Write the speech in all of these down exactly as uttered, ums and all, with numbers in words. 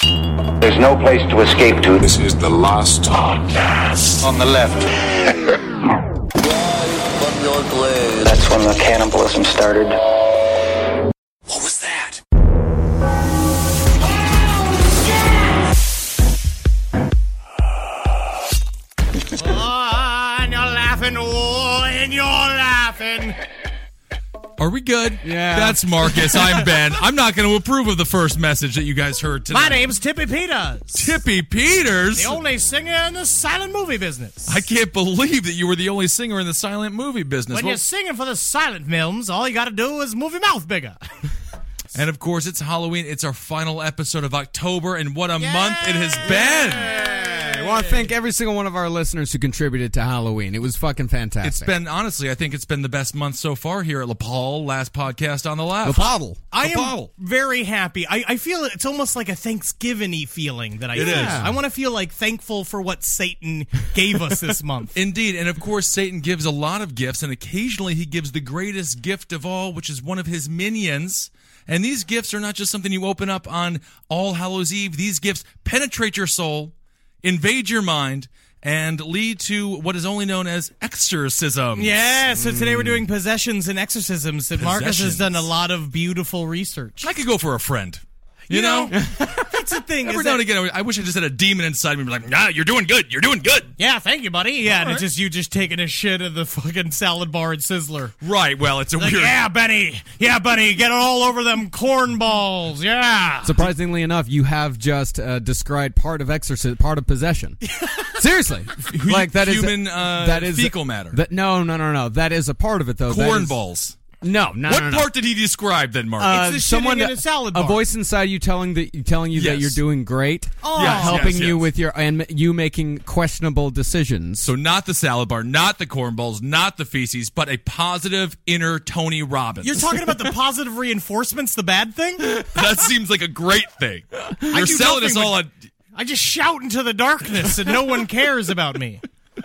There's no place to escape to. This is the last podcast. On the left. That's when the cannibalism started. What was that? Oh, and you're laughing, oh, and you're laughing. Are we good? Yeah. That's Marcus. I'm Ben. I'm not going to approve of the first message that you guys heard tonight. My name's Tippy Peters. Tippy Peters? The only singer in the silent movie business. I can't believe that you were the only singer in the silent movie business. When Well, you're singing for the silent films, all you got to do is move your mouth bigger. and of course, it's Halloween. It's our final episode of October, and what a Yay! month it has been. I want to thank every single one of our listeners who contributed to Halloween. It was fucking fantastic. It's been, honestly, I think it's been the best month so far here at LaPaul, last podcast on the left. LaPaul. I am LaPaul. very happy. I, I feel it's almost like a Thanksgiving-y feeling that I It feel. is. I want to feel like thankful for what Satan gave us this month. Indeed, and of course, Satan gives a lot of gifts, and occasionally he gives the greatest gift of all, which is one of his minions. And these gifts are not just something you open up on All Hallows Eve. These gifts penetrate your soul, invade your mind, and lead to what is only known as exorcisms. Yeah, so today we're doing possessions and exorcisms. And Marcus has Possessions. done a lot of beautiful research. I could go for a friend. You, You know? know, That's the thing. Every is now and that- again, I wish I just had a demon inside me and be like, nah, you're doing good. You're doing good. Yeah, thank you, buddy. Yeah, and right. it's just you just taking a shit at the fucking salad bar at Sizzler. Right, well, it's a Like, weird... yeah, Benny. Yeah, Benny. Get it all over them corn balls. Yeah. Surprisingly enough, you have just uh, described part of exorcism, part of possession. Seriously, like that is Human, uh, that is fecal matter. That, no, no, no, no. That is a part of it, though. That Corn is- balls. No, no, What no, no. part did he describe then, Mark? Uh, It's the someone shitting in a salad bar. voice inside you telling that telling you that Yes. you're doing great, Oh. Yes, helping yes, you yes. with your and you making questionable decisions. So not the salad bar, not the cornballs, not the feces, but a positive inner Tony Robbins. You're talking about the positive reinforcements, the bad thing? That seems like a great thing. You're do selling us nothing all with- on... I just shout into the darkness and no one cares about me.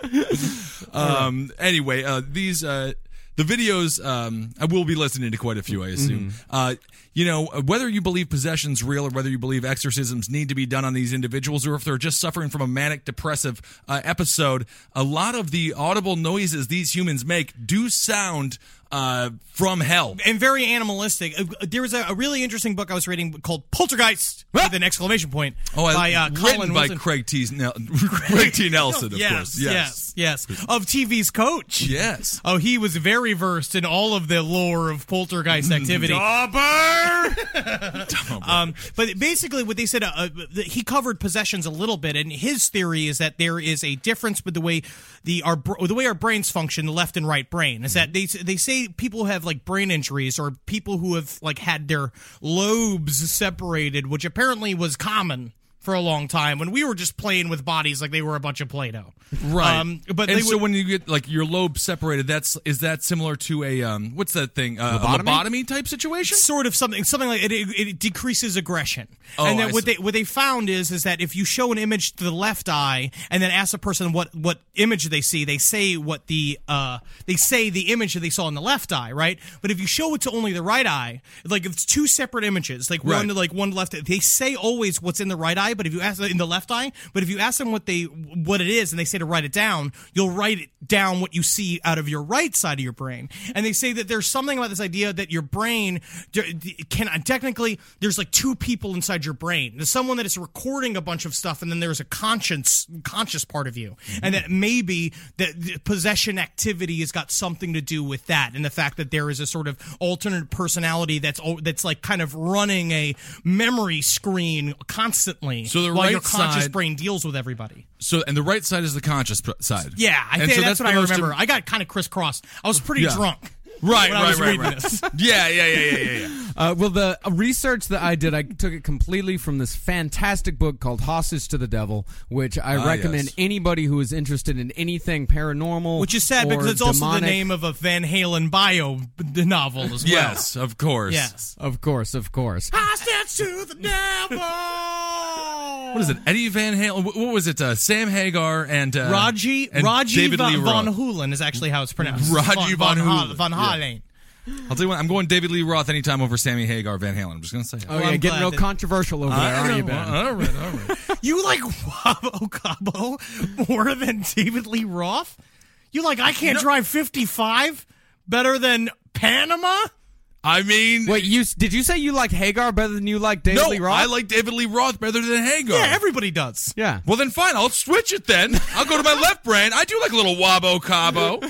Um, anyway, uh, these... Uh, the videos, um, I will be listening to quite a few, I assume. Mm-hmm. Uh, you know, whether you believe possession's real or whether you believe exorcisms need to be done on these individuals or if they're just suffering from a manic depressive uh, episode, a lot of the audible noises these humans make do sound uh, from hell. And very animalistic. Uh, There was a, a really interesting book I was reading called Poltergeist with an exclamation point Oh, I, by uh, written Colin by Wilson. Craig T. Nel- Craig T. Nelson, of yes, course. yes, yes, yes. Of T V's Coach. Yes. Oh, he was very versed in all of the lore of poltergeist activity. um, but basically, what they said, uh, uh, he covered possessions a little bit, and his theory is that there is a difference with the way the our br- the way our brains function, the left and right brain, is that they they say people have like brain injuries or people who have like had their lobes separated, which apparently was common for a long time when we were just playing with bodies like they were a bunch of Play-Doh. Right. Um, but and they so would, when you get like your lobe separated, that's is that similar to a um what's that thing uh, Lobotomy? a lobotomy type situation? sort of something something like it, it, it decreases aggression. Oh, and then I what see. they what they found is is that if you show an image to the left eye and then ask a person what what image they see, they say what the uh they say the image that they saw in the left eye, right? But if you show it to only the right eye, like if it's two separate images, like one Right. like one left, they say always what's in the right eye, but if you ask in the left eye, but if you ask them what they what it is and they say to write it down, you'll write it down what you see out of your right side of your brain. And they say that there's something about this idea that your brain can technically there's like two people inside your brain. There's someone that is recording a bunch of stuff, and then there's a conscious conscious part of you, and that maybe that the possession activity has got something to do with that, and the fact that there is a sort of alternate personality that's that's like kind of running a memory screen constantly. So the while right your conscious side- brain deals with everybody. So and the right side is the conscious p- side. Yeah, I And think so that's, what the I most remember. im- I got kind of crisscrossed. I was pretty Yeah. drunk. Right, when I right, was right, reading right. this. yeah, yeah, yeah, yeah, yeah, yeah. Uh, well, the research that I did, I took it completely from this fantastic book called Hostage to the Devil, which I Ah, recommend yes. anybody who is interested in anything paranormal. Which is sad or because it's also demonic. the name of a Van Halen bio b- novel as well. Yes, of course. Yes. Of course, of course. Hostage to the devil. What is it? Eddie Van Halen? What what was it? Uh, Sam Hagar and uh, Raji and Raji David Va- Lee Von Roth. Hoolen is actually how it's pronounced. Raji Von Von, Hoolen. Von Yeah. Halen. I'll tell you what, I'm going David Lee Roth anytime over Sammy Hagar Van Halen. I'm just going to say it. Oh, Well, yeah, I'm getting glad real that- controversial over there, I aren't you, know. Ben? All right, all right. You like Wabo Cabo more than David Lee Roth? You like I Can't Drive fifty-five better than Panama? I mean, Wait, you did you say you like Hagar better than you like David no, Lee Roth? I like David Lee Roth better than Hagar. Yeah, everybody does. Yeah. Well, then fine. I'll switch it then. I'll go to my left brain. I do like a little Wabo Cabo.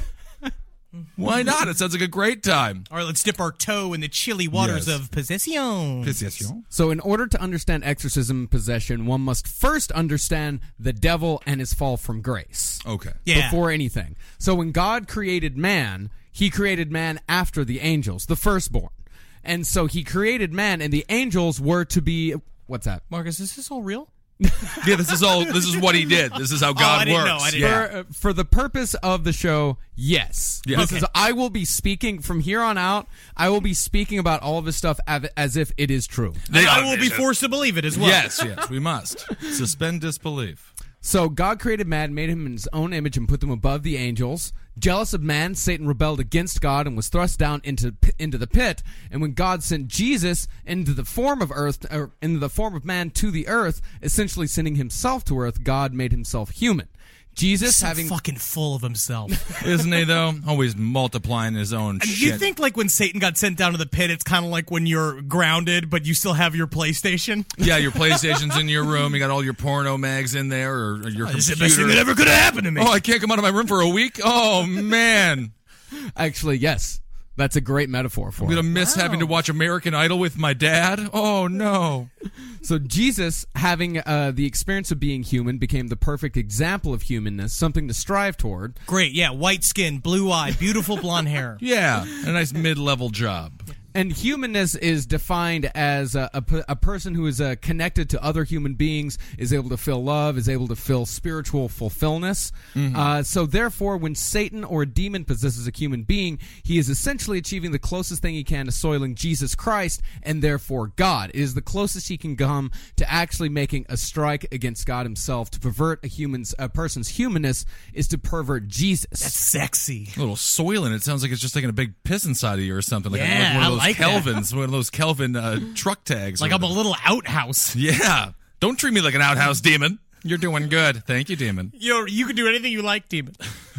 Why not? It sounds like a great time. All right, let's dip our toe in the chilly waters Yes. of possession. Possession. So, in order to understand exorcism and possession, one must first understand the devil and his fall from grace. Okay. Yeah. Before anything. So, when God created man, he created man after the angels, the firstborn. And so he created man, and the angels were to be. What's that? Marcus, is this all real? Yeah, this is all. This is what he did. This is how God I didn't works. know, I didn't yeah. For, uh, for the purpose of the show, yes. Yeah. This Okay. is, I will be speaking from here on out. I will be speaking about all of this stuff av- as if it is true. They I are- will be forced to believe it as well. Yes, yes, we must suspend disbelief. So God created man, made him in his own image, and put them above the angels. Jealous of man, Satan rebelled against God and was thrust down into into the pit. And when God sent Jesus into the form of earth, or into the form of man to the earth, essentially sending himself to earth, God made himself human. Jesus So having fucking full of himself. Isn't he, though? Always multiplying his own Do shit. you think like when Satan got sent down to the pit, it's kind of like when you're grounded, but you still have your PlayStation? Yeah, your PlayStation's in your room. You got all your porno mags in there, or, or your This is computer. the best thing that ever could have happened to me. Oh, I can't come out of my room for a week? Oh, man. actually, yes, that's a great metaphor for I'm it. going to miss having to watch American Idol with my dad? Oh, no. So Jesus, having uh, the experience of being human, became the perfect example of humanness, something to strive toward. Great, yeah, white skin, blue eye, beautiful blonde hair. Yeah, a nice mid-level job. And humanness is defined as a, a, p- a person who is uh, connected to other human beings, is able to feel love, is able to feel spiritual fulfillness. Uh, so therefore, when Satan or a demon possesses a human being, he is essentially achieving the closest thing he can to soiling Jesus Christ and therefore God. It is the closest he can come to actually making a strike against God himself. To pervert a human's a person's humanness is to pervert Jesus. That's sexy. A little soiling. It sounds like it's just taking a big piss inside of you or something. Like, Yeah, like one of I those like that. Kelvins, one of those Kelvin uh, truck tags. Like or I'm a whatever. little outhouse. Yeah. Don't treat me like an outhouse demon. You're doing good. Thank you, demon. You're, you can do anything you like, demon.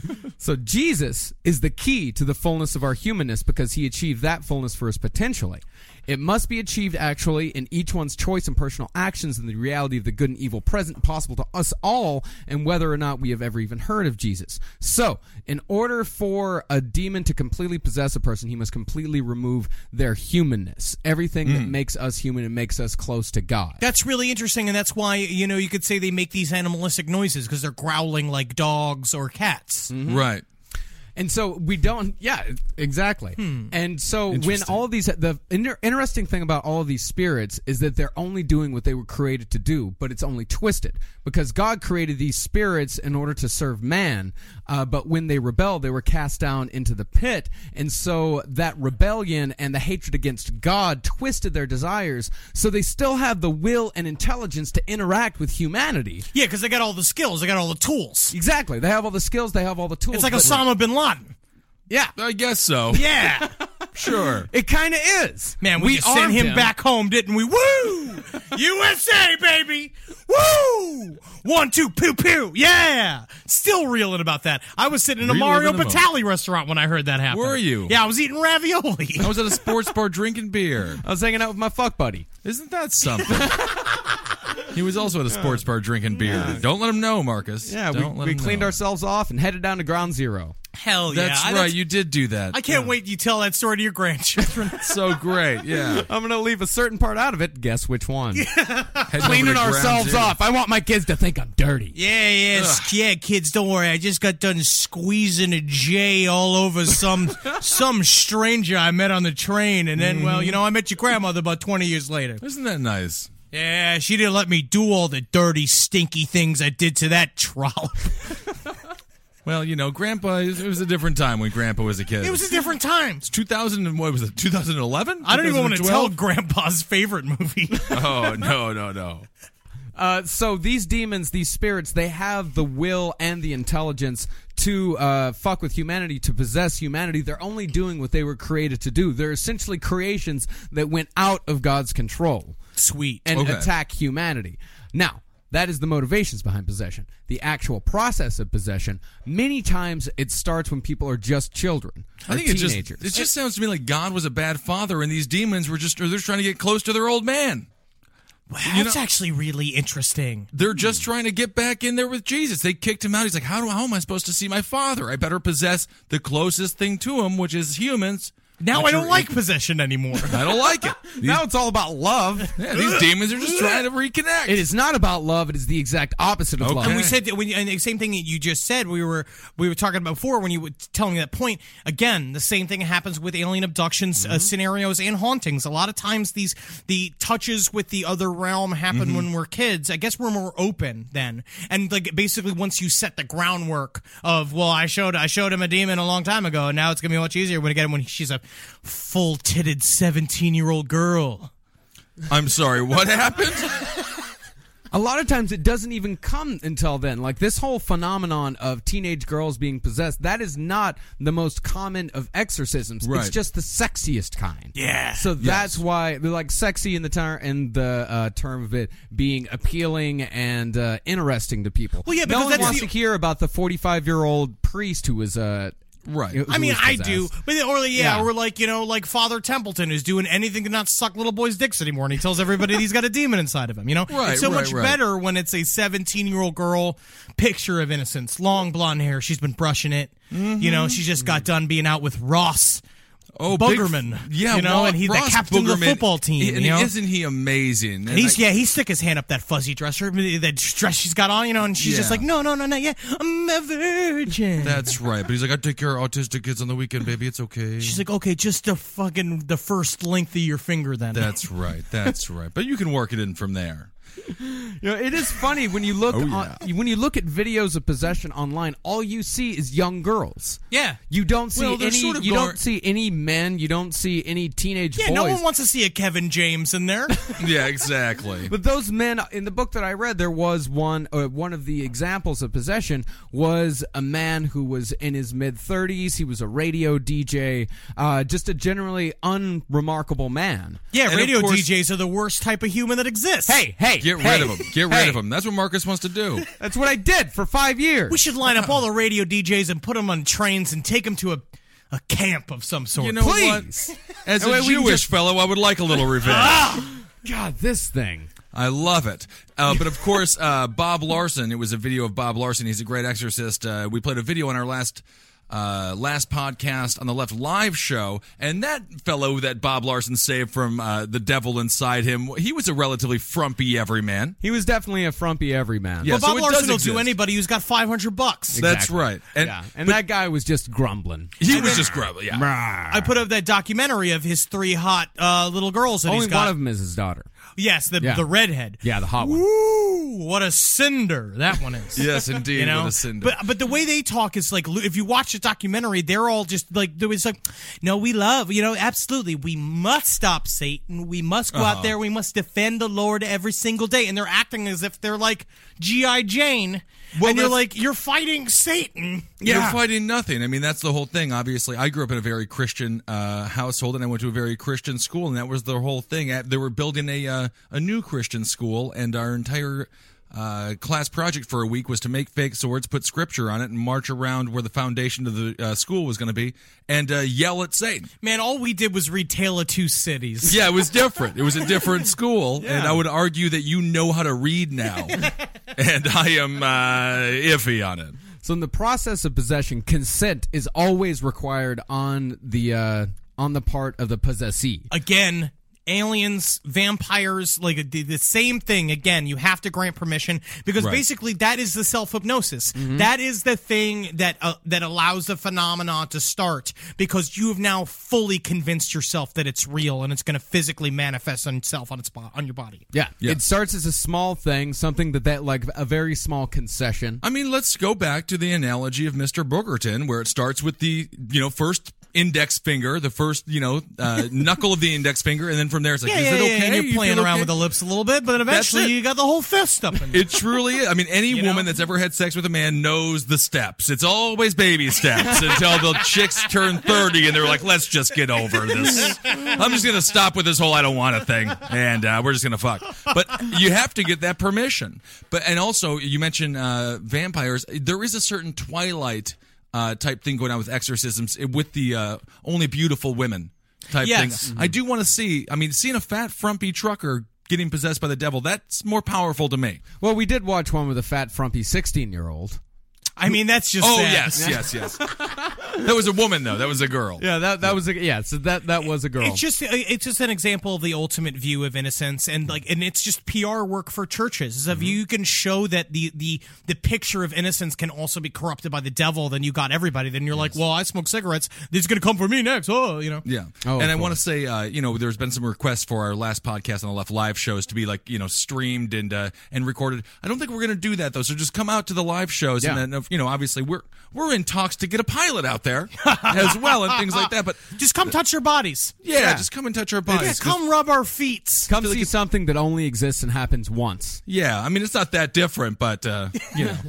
So Jesus is the key to the fullness of our humanness because he achieved that fullness for us potentially. It must be achieved actually in each one's choice and personal actions and the reality of the good and evil present possible to us all and whether or not we have ever even heard of Jesus. So, in order for a demon to completely possess a person, he must completely remove their humanness. Everything that makes us human and makes us close to God. That's really interesting, and that's why, you know, you could say they make these animalistic noises because they're growling like dogs or cats. Right. And so we don't, yeah, exactly. And so when Interesting. all of these, the inter- interesting thing about all of these spirits is that they're only doing what they were created to do, but it's only twisted because God created these spirits in order to serve man. Uh, but when they rebelled, they were cast down into the pit. And so that rebellion and the hatred against God twisted their desires. So they still have the will and intelligence to interact with humanity. Yeah, because they got all the skills, they got all the tools. Exactly. They have all the skills. They have all the tools. It's like but- Osama bin Laden. Yeah. I guess so. Yeah. Sure. It kind of is. Man, we, just sent armed him, back home, didn't we? Woo! U S A, baby! Woo! One, two, pew, pew. Yeah! Still reeling about that. I was sitting in a Reliving Mario the moment. Batali restaurant when I heard that happen. Were you? Yeah, I was eating ravioli. I was at a sports bar drinking beer. I was hanging out with my fuck buddy. Isn't that something? He was also at a sports bar drinking beer. Don't let him know, Marcus. Yeah, Don't we, let we him cleaned know. ourselves off and headed down to ground zero. Hell yeah. That's I- right. You did do that. I can't wait you tell that story to your grandchildren. So great. Yeah. I'm going to leave a certain part out of it. Guess which one? Heading over Cleaning to Ground ourselves Zero. off. I want my kids to think I'm dirty. Yeah, yeah, s- yeah, kids, don't worry. I just got done squeezing a J all over some some stranger I met on the train, and then, well, you know, I met your grandmother about twenty years later. Isn't that nice? Yeah, she didn't let me do all the dirty, stinky things I did to that trollop. Well, you know, Grandpa, it was a different time when Grandpa was a kid. It was a different time. It's two thousand and what was it? twenty eleven? I don't even want to tell Grandpa's favorite movie. Oh, no, no, no. Uh, so these demons, these spirits, they have the will and the intelligence to uh, fuck with humanity, to possess humanity. They're only doing what they were created to do. They're essentially creations that went out of God's control. Sweet. And Okay. attack humanity. Now, that is the motivations behind possession. The actual process of possession, many times it starts when people are just children or I think it just teenagers. it just sounds to me like God was a bad father, and these demons were just or they're trying to get close to their old man. That's actually really interesting. They're just trying to get back in there with Jesus. They kicked him out. He's like, how do how am I supposed to see my father? I better possess the closest thing to him, which is humans. Now Which I don't are- like possession anymore. I don't like it. These, Now it's all about love. yeah, these demons are just trying to reconnect. It is not about love. It is the exact opposite of Okay. love. And we said that when you, and the same thing that you just said, we were we were talking about before when you were telling me that point. Again, the same thing happens with alien abductions uh, scenarios and hauntings. A lot of times, these the touches with the other realm happen when we're kids. I guess we're more open then, and like basically once you set the groundwork of well, I showed I showed him a demon a long time ago, and now it's gonna be much easier when again when she's a full-titted seventeen-year-old girl. I'm sorry, what happened? A lot of times it doesn't even come until then. Like this whole phenomenon of teenage girls being possessed, that is not the most common of exorcisms. Right. It's just the sexiest kind. Yeah. So that's why they're like sexy in the term in the uh, term of it being appealing and uh, interesting to people. Well, yeah, no because one that's wants the- to hear about the forty-five-year-old priest who was uh, Right. who I mean, was I do, possessed. but or like, yeah, Yeah. or like you know, like Father Templeton who's doing anything to not suck little boys' dicks anymore, and he tells everybody he's got a demon inside of him. You know, Right, it's so right, much right. better when it's a seventeen-year-old girl, picture of innocence, long blonde hair. She's been brushing it. You know, she just got done being out with Ross. Oh, big- Boogerman, yeah, you know, Wa- and he's the Ross captain of the Boogerman, football team, he- and you know? isn't he amazing? And And he's I- yeah, he stick his hand up that fuzzy dresser, that dress she's got on, you know, and she's just Yeah. like, no, no, no, no, yeah, I'm a virgin. That's right, but he's like, I take care of autistic kids on the weekend, baby. It's okay. She's like, okay, just the fucking the first length of your finger, then. That's right. That's right. But you can work it in from there. You know, it is funny when you look Oh, on, when you look at videos of possession online. All you see is young girls. yeah. You don't see Well, they're any. sort of you going- don't see any men. You don't see any teenage Yeah, boys. no one wants to see a Kevin James in there. Yeah, exactly. But those men in the book that I read, there was one. Uh, one of the examples of possession was a man who was in his mid thirties. He was a radio D J, uh, just a generally unremarkable man. Yeah, And of radio course- D Js are the worst type of human that exists. Hey, hey, Get hey, rid of him. Get hey. rid of him. That's what Marcus wants to do. That's what I did for five years. we should line up all the radio D Js and put them on trains and take them to a, a camp of some sort. You know Please. what? As That a way we can Jewish just- fellow, I would like a little revenge. God, this thing. I love it. Uh, but of course, uh, Bob Larson, it was a video of Bob Larson. He's a great exorcist. Uh, we played a video on our last uh, last podcast on the Left Live show, and that fellow that Bob Larson saved from uh, the devil inside him, he was a relatively frumpy everyman. He was definitely a frumpy everyman. Yeah, Well, so Bob it Larson does will do exist. anybody who's got five hundred bucks. That's Exactly. right. And, yeah, and that guy was just grumbling. he was just grubbing. Yeah. I put up that documentary of his three hot uh, little girls that Only he's got. one of them is his daughter. Yes, the Yeah. the redhead. Yeah, the hot one. Woo! What a cinder that one is. Yes, indeed. You know, What a cinder. but but the way they talk is like if you watch the documentary, they're all just like there was like, no, we love, you know, absolutely, we must stop Satan. We must go Uh-huh. out there. We must defend the Lord every single day, and they're acting as if they're like G I Jane. Well, and you're that's- like, you're fighting Satan. You're fighting nothing. I mean, that's the whole thing. Obviously, I grew up in a very Christian uh, household, and I went to a very Christian school, and that was the whole thing. They were building a uh, a new Christian school, and our entire uh, class project for a week was to make fake swords, put scripture on it, and march around where the foundation of the uh, school was going to be, and uh, yell at Satan. Man, all we did was read Tale of Two Cities. Yeah, it was different. It was a different school, and I would argue that you know how to read now, and I am uh, iffy on it. So in the process of possession, consent is always required on the uh, on the part of the possessee. Again, aliens, vampires, like the, the same thing. Again, you have to grant permission because Right. basically that is the self-hypnosis. Mm-hmm. That is the thing that uh, that allows the phenomenon to start because you have now fully convinced yourself that it's real and it's going to physically manifest on itself on its bo- on your body. Yeah. Yeah. It starts as a small thing, something that that like a very small concession. I mean, let's go back to the analogy of Mister Boogerton, where it starts with the, you know, first index finger, the first, you know, uh, knuckle of the index finger, and then from there it's like, Yeah, is yeah, it yeah, okay? and you're You playing feel around okay? with the lips a little bit, but then eventually it. you got the whole fist up in there. It truly is. I mean, any You woman know? that's ever had sex with a man knows the steps. It's always baby steps until the chicks turn thirty and they're like, let's just get over this. I'm just going to stop with this whole I don't want a thing, and uh, we're just going to fuck. But you have to get that permission. But And also, you mentioned uh, vampires. There is a certain Twilight uh, type thing going on with exorcisms with the uh, only beautiful women type Yes. thing. I do want to see, I mean, seeing a fat, frumpy trucker getting possessed by the devil, that's more powerful to me. Well, we did watch one with a fat, frumpy sixteen-year-old. I mean, that's just Oh, sad. yes, yes, yes. That was a woman, though. That was a girl. Yeah, that that was a yeah. So that that was a girl. It's just it's just an example of the ultimate view of innocence, and like, and it's just P R work for churches. Is if you can show that the the the picture of innocence can also be corrupted by the devil, then you got everybody. Then you're like, well, I smoke cigarettes. This is gonna come for me next. Oh, you know. Yeah. Oh, and I of want to course. say, uh, you know, there's been some requests for our last podcast on the left live shows to be like, you know, streamed and uh, and recorded. I don't think we're going to do that, though. So just come out to the live shows. Yeah. And then, you know, obviously we're we're in talks to get a pilot out there as well and things like that. But Just come touch your bodies. yeah, Yeah. just come and touch our Yeah, bodies. 'cause- come rub our feet. Come see something that only exists and happens once. yeah, I mean, it's not that different, but, uh, you know,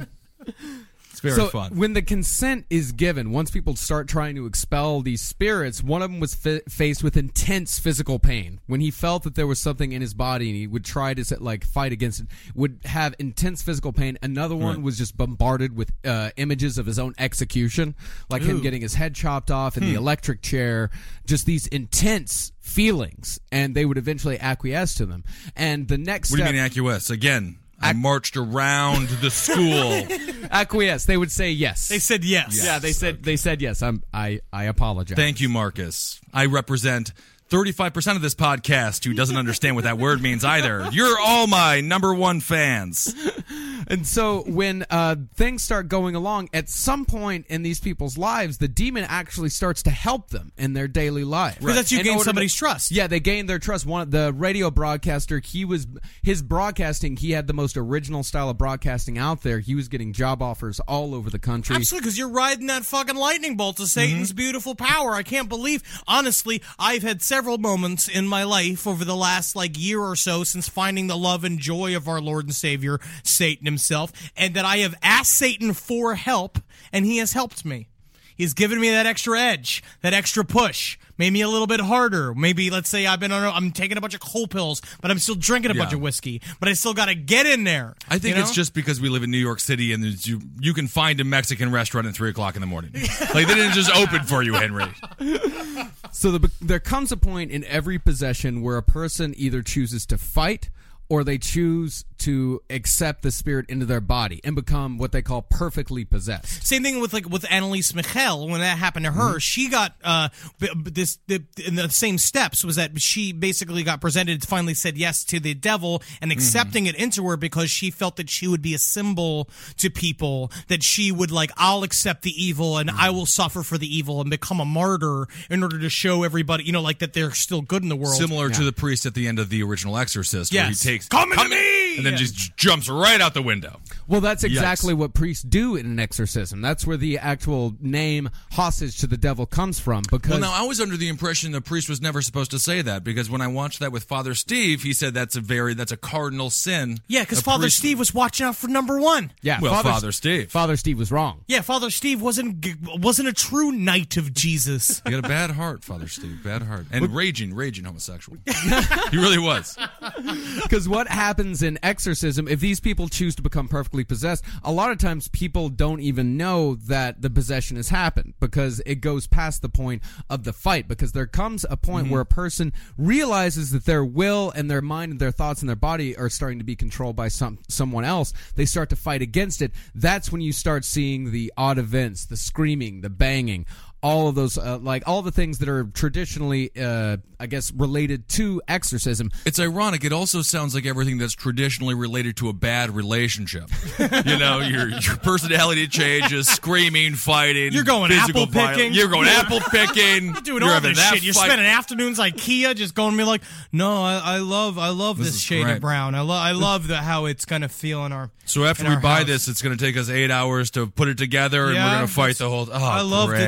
it's very so fun. when the consent is given, once people start trying to expel these spirits, one of them was fi- faced with intense physical pain. When he felt that there was something in his body and he would try to like fight against it, would have intense physical pain. Another one Right. was just bombarded with uh, images of his own execution, like him getting his head chopped off in the electric chair. Just these intense feelings, and they would eventually acquiesce to them. And the next What do you step, mean acquiesce? Again, I marched around the school. acquiesce, they would say yes. They said yes. Yeah, they said they said yes. I'm I I apologize. Thank you, Marcus. I represent thirty-five percent of this podcast who doesn't understand what that word means either. You're all my number one fans. And so when uh, things start going along, at some point in these people's lives, the demon actually starts to help them in their daily life. Because that's you In gain order to- somebody's trust. Yeah, they gain their trust. One the radio broadcaster, he was his broadcasting. He had the most original style of broadcasting out there. He was getting job offers all over the country. Absolutely, because you're riding that fucking lightning bolt of Satan's Mm-hmm. beautiful power. I can't believe, honestly, I've had several moments in my life over the last like year or so since finding the love and joy of our Lord and Savior, Satan himself, and that I have asked Satan for help, and he has helped me. He's given me that extra edge, that extra push, made me a little bit harder. Maybe, let's say I've been on, a, I'm taking a bunch of cold pills, but I'm still drinking a bunch Yeah. of whiskey, but I still got to get in there. I think you know? it's just because we live in New York City and there's, you you can find a Mexican restaurant at three o'clock in the morning. Like they didn't just open for you, Henry. So the, there comes a point in every possession where a person either chooses to fight or they choose to accept the spirit into their body and become what they call perfectly possessed. Same thing with like with Annalise Michel when that happened to her. Mm-hmm. She got uh b- b- this the, in the same steps was that she basically got presented, finally said yes to the devil and accepting Mm-hmm. it into her because she felt that she would be a symbol to people, that she would like, I'll accept the evil and I will suffer for the evil and become a martyr in order to show everybody, you know, like that they're still good in the world. Similar to the priest at the end of The Original Exorcist, where he Yes. takes Come to me! and then Yeah. just jumps right out the window. Well, that's exactly what priests do in an exorcism. That's where the actual name hostage to the devil comes from. Because Well, now I was under the impression the priest was never supposed to say that because when I watched that with Father Steve, he said that's a very that's a cardinal sin. Yeah, because A Father priest- Steve was watching out for number one. yeah, Well, Father Steve. Father Steve was wrong. Yeah, Father Steve wasn't g- wasn't a true knight of Jesus. He got a bad heart, Father Steve, bad heart, and raging, raging homosexual. He really was. Because what happens in exorcism, if these people choose to become perfectly possessed, a lot of times people don't even know that the possession has happened because it goes past the point of the fight. Because there comes a point where a person realizes that their will and their mind and their thoughts and their body are starting to be controlled by some someone else. They start to fight against it. That's when you start seeing the odd events, the screaming, the banging, all of those, uh, like all the things that are traditionally, uh, I guess, related to exorcism. It's ironic. It also sounds like everything that's traditionally related to a bad relationship. You know, your your personality changes, screaming, fighting. You're going physical apple violence. picking. You're going apple picking. You're doing You're all having this that shit. You're fight. spending afternoons IKEA just going to be like, no, I, I love, I love this, This is shade great. of brown. I love, I love the, how it's gonna feel in our. So after in we our buy house. this, it's going to take us eight hours to put it together, and Yeah, we're going to fight that's- the whole. Oh, I love great. to do that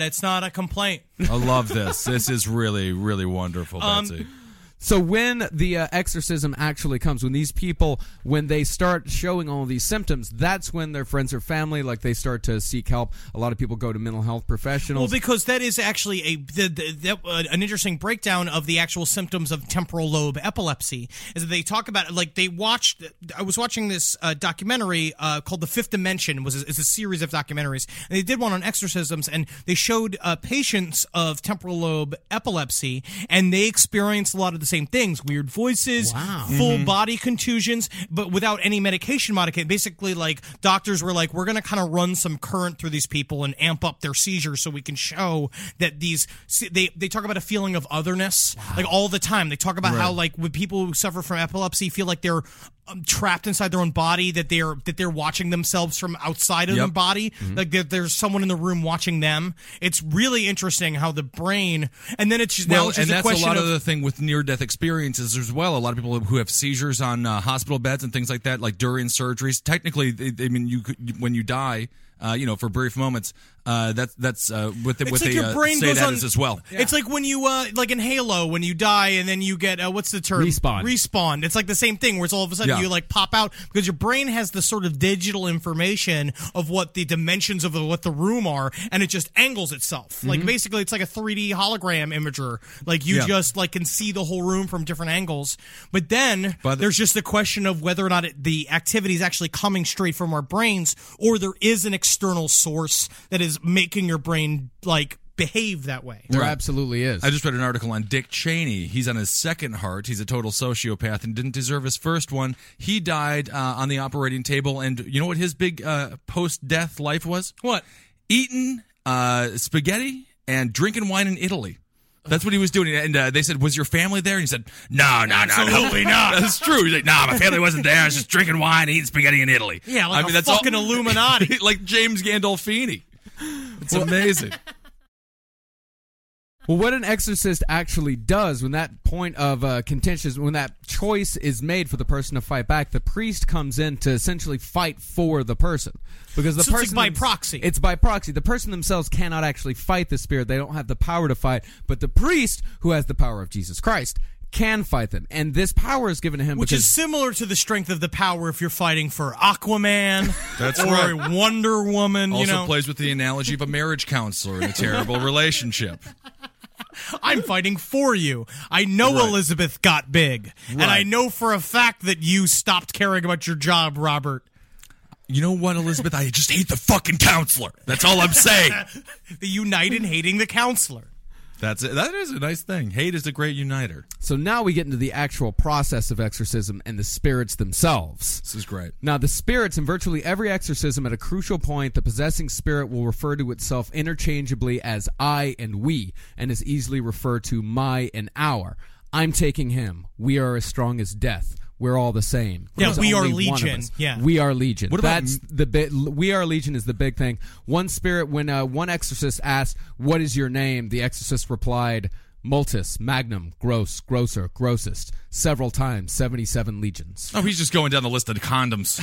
It's not a complaint. I love this. This is really, really wonderful, Um, Betsy. So when the uh, exorcism actually comes, when these people, when they start showing all these symptoms, that's when their friends or family, like they start to seek help. A lot of people go to mental health professionals. Well, because that is actually a the, the, the, uh, an interesting breakdown of the actual symptoms of temporal lobe epilepsy. Is that they talk about like they watched. I was watching this uh, documentary uh, called The Fifth Dimension. It was a, it's a series of documentaries, and they did one on exorcisms, and they showed uh, patients of temporal lobe epilepsy, and they experienced a lot of the same things: weird voices, Wow. full Mm-hmm. body contusions, but without any medication modification. Basically, like doctors were like, we're going to kind of run some current through these people and amp up their seizures so we can show that these. They they talk about a feeling of otherness like all the time. They talk about how like when people who suffer from epilepsy feel like they're um, trapped inside their own body, that they're that they're watching themselves from outside of Yep. their body, like that there's someone in the room watching them. It's really interesting how the brain, and then it's just now Well, it's and just a that's a question lot of, of the thing with near-death experiences as well. A lot of people who have seizures on uh, hospital beds and things like that, like during surgeries. Technically, they, I mean, you could, when you die, uh, you know, for brief moments, uh, that's that's uh, what they, It's what like they your uh, brain say goes that on- is as well. It's like when you, uh, like in Halo, when you die and then you get, uh, what's the term? Respawn. Respawn. It's like the same thing where it's all of a sudden Yeah. you like pop out because your brain has the sort of digital information of what the dimensions of the, what the room are, and it just angles itself. Like basically it's like a three D hologram imager. Like you Yeah. just like can see the whole room from different angles. But then But the- there's just the question of whether or not it, the activity is actually coming straight from our brains or there is an external source that is making your brain like behave that way. There absolutely is. I just read an article on Dick Cheney. He's on his second heart. He's a total sociopath and didn't deserve his first one. He died uh, on the operating table, and you know what his big uh, post-death life was? What? Eating uh, spaghetti and drinking wine in Italy. That's what he was doing. And uh, they said, was your family there? And he said, no, no, no. Absolutely no. not. That's true. He's like, nah, my family wasn't there. I was just drinking wine and eating spaghetti in Italy. Yeah, like I mean, a that's all- fucking Illuminati. like James Gandolfini. It's amazing. Well, what an exorcist actually does when that point of uh, contention, when that choice is made for the person to fight back, the priest comes in to essentially fight for the person. Because the So it's like person by thems- proxy. It's by proxy. The person themselves cannot actually fight the spirit. They don't have the power to fight. But the priest, who has the power of Jesus Christ, can fight them. And this power is given to him Which because is similar to the strength of the power if you're fighting for Aquaman That's or right. Wonder Woman. Also you know, plays with the analogy of a marriage counselor in a terrible relationship. I'm fighting for you. I know Right. Elizabeth got big, and I know for a fact that you stopped caring about your job, Robert. You know what, Elizabeth? I just hate the fucking counselor. That's all I'm saying. They unite in hating the counselor. That's it. That is a nice thing. Hate is a great uniter. So now we get into the actual process of exorcism and the spirits themselves. This is great. Now, the spirits in virtually every exorcism, at a crucial point, the possessing spirit will refer to itself interchangeably as I and we, and is easily referred to my and our. I'm taking him. We are as strong as death. We're all the same. Yeah, There's we are only one of legion. us. Yeah. We are legion. What about That's the bit. We are legion is the big thing. One spirit, when uh, one exorcist asked, "What is your name?" the exorcist replied, "Multus, Magnum, Gross, Grosser, Grossest," several times, seventy-seven legions. Oh, he's just going down the list of the condoms.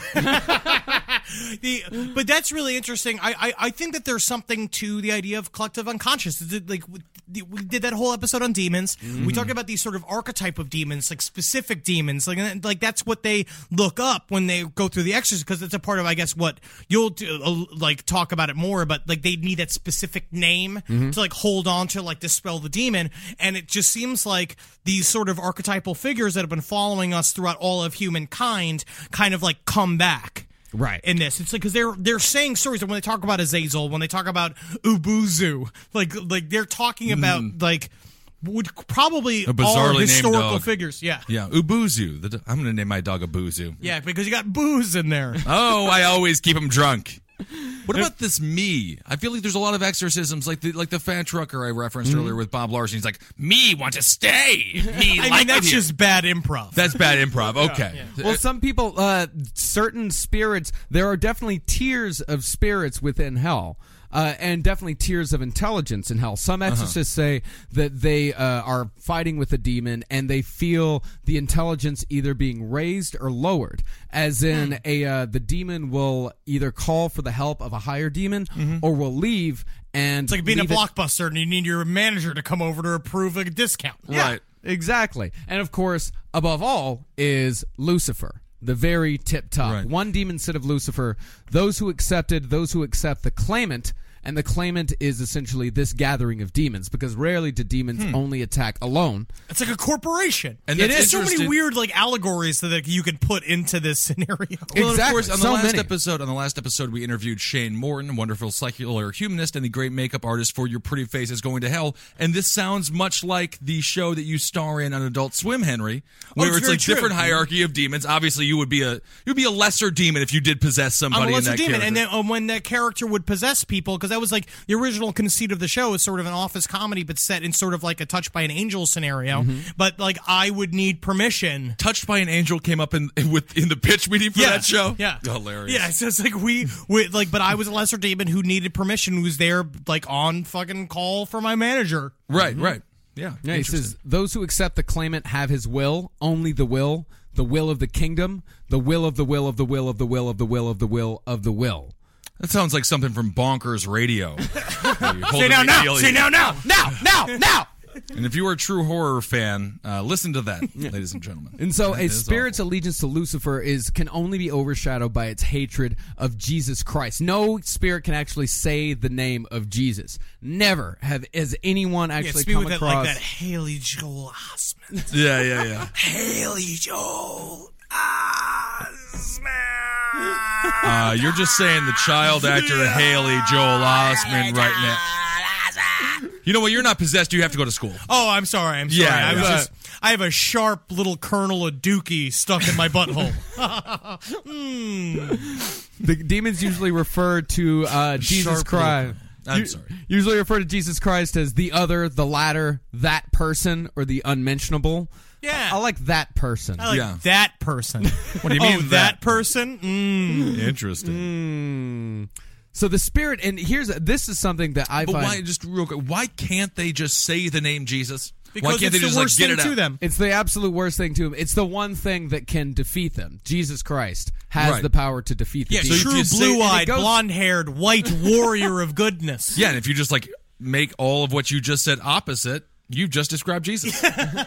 The, but that's really interesting. I, I I think that there's something to the idea of collective unconscious. Is it like we we did that whole episode on demons. We talked about these sort of archetype of demons, like specific demons, like and, like that's what they look up when they go through the exorcism, because it's a part of, I guess, what you'll do, uh, like talk about it more. But like they need that specific name to like hold on to, like dispel the demon. And it just seems like these sort of archetypal figures that have been following us throughout all of humankind kind of like come back. Right. In this, it's like because they're they're saying stories, and when they talk about Azazel, when they talk about Ubuzu, like like they're talking about like would probably A bizarrely all named historical dog. figures. Yeah. Yeah, Ubuzu. The do- I'm going to name my dog Ubuzu. Yeah, because you got booze in there. Oh, I always keep him drunk. What about this me? I feel like there's a lot of exorcisms, like the like the fan trucker I referenced earlier with Bob Larson. He's like, me want to stay. Me I like mean, that's it here." just bad improv. That's bad improv. Okay. Well, some people, uh, certain spirits, there are definitely tiers of spirits within hell. Uh, and definitely tiers of intelligence in hell. Some exorcists say that they uh, are fighting with a demon and they feel the intelligence either being raised or lowered. As in, a uh, the demon will either call for the help of a higher demon or will leave and It's like being a leave it- Blockbuster and you need your manager to come over to approve a discount. Yeah, exactly. And of course, above all is Lucifer, the very tip top. Right. One demon set of Lucifer, those who accepted, those who accept the claimant, and the claimant is essentially this gathering of demons, because rarely do demons Hmm. only attack alone. It's like a corporation. And it that's is so many interesting- weird like allegories that you could put into this scenario. Well, of Exactly. course, on the So last many. episode, on the last episode, we interviewed Shane Morton, a wonderful secular humanist and the great makeup artist for Your Pretty Face is Going to Hell. And this sounds much like the show that you star in on Adult Swim, Henry, where it's it's very like true. different hierarchy of demons. Obviously, you would be a you'd be a lesser demon if you did possess somebody I'm a in lesser that demon, character. and then um, when that character would possess people, because that was like the original conceit of the show is sort of an office comedy, but set in sort of like a Touched by an Angel scenario. Mm-hmm. But like I would need permission. Touched by an Angel came up in with in the pitch meeting for Yeah, that show. yeah, Hilarious. Yeah, so it's like we, we like, but I was a lesser demon who needed permission, who was there like on fucking call for my manager. Right, right. Yeah. Yeah, he says, those who accept the claimant have his will, only the will, the will of the kingdom, the will of the will of the will of the will of the will of the will of the will. That sounds like something from Bonkers Radio. Say now, now, say now, now, now, now, now. And if you are a true horror fan, uh, listen to that, ladies and gentlemen. And so That a is spirit's awful. allegiance to Lucifer is can only be overshadowed by its hatred of Jesus Christ. No spirit can actually say the name of Jesus. Never have has anyone Yeah, actually speak come with that, across like that Haley Joel Osment. Yeah, yeah, yeah. Haley Joel Osment. Uh, you're just saying the child actor Haley Joel Osment right now. You know what? You're not possessed. You have to go to school. Oh, I'm sorry. I'm sorry. Yeah, I was yeah. just. I have a sharp little kernel of dookie stuck in my butthole. the demons usually refer to uh, Jesus Sharp Christ. I'm u- sorry. Usually refer to Jesus Christ as the other, the latter, that person, or the unmentionable. Yeah. I like that person. I like Yeah. that person. What do you mean Oh, that? that person? Mm. Interesting. So the spirit, and here's this is something that I But find. why? Just real quick. Why can't they just say the name Jesus? Because why can't it's they just the like worst get thing it to out? them. It's the absolute worst thing to him. It's the one thing that can defeat them. Jesus Christ has Right. the power to defeat the Yeah, demons. if true you say- and it blue-eyed, goes- blonde-haired, white warrior of goodness. Yeah, and if you just like make all of what you just said opposite, you've just described Jesus.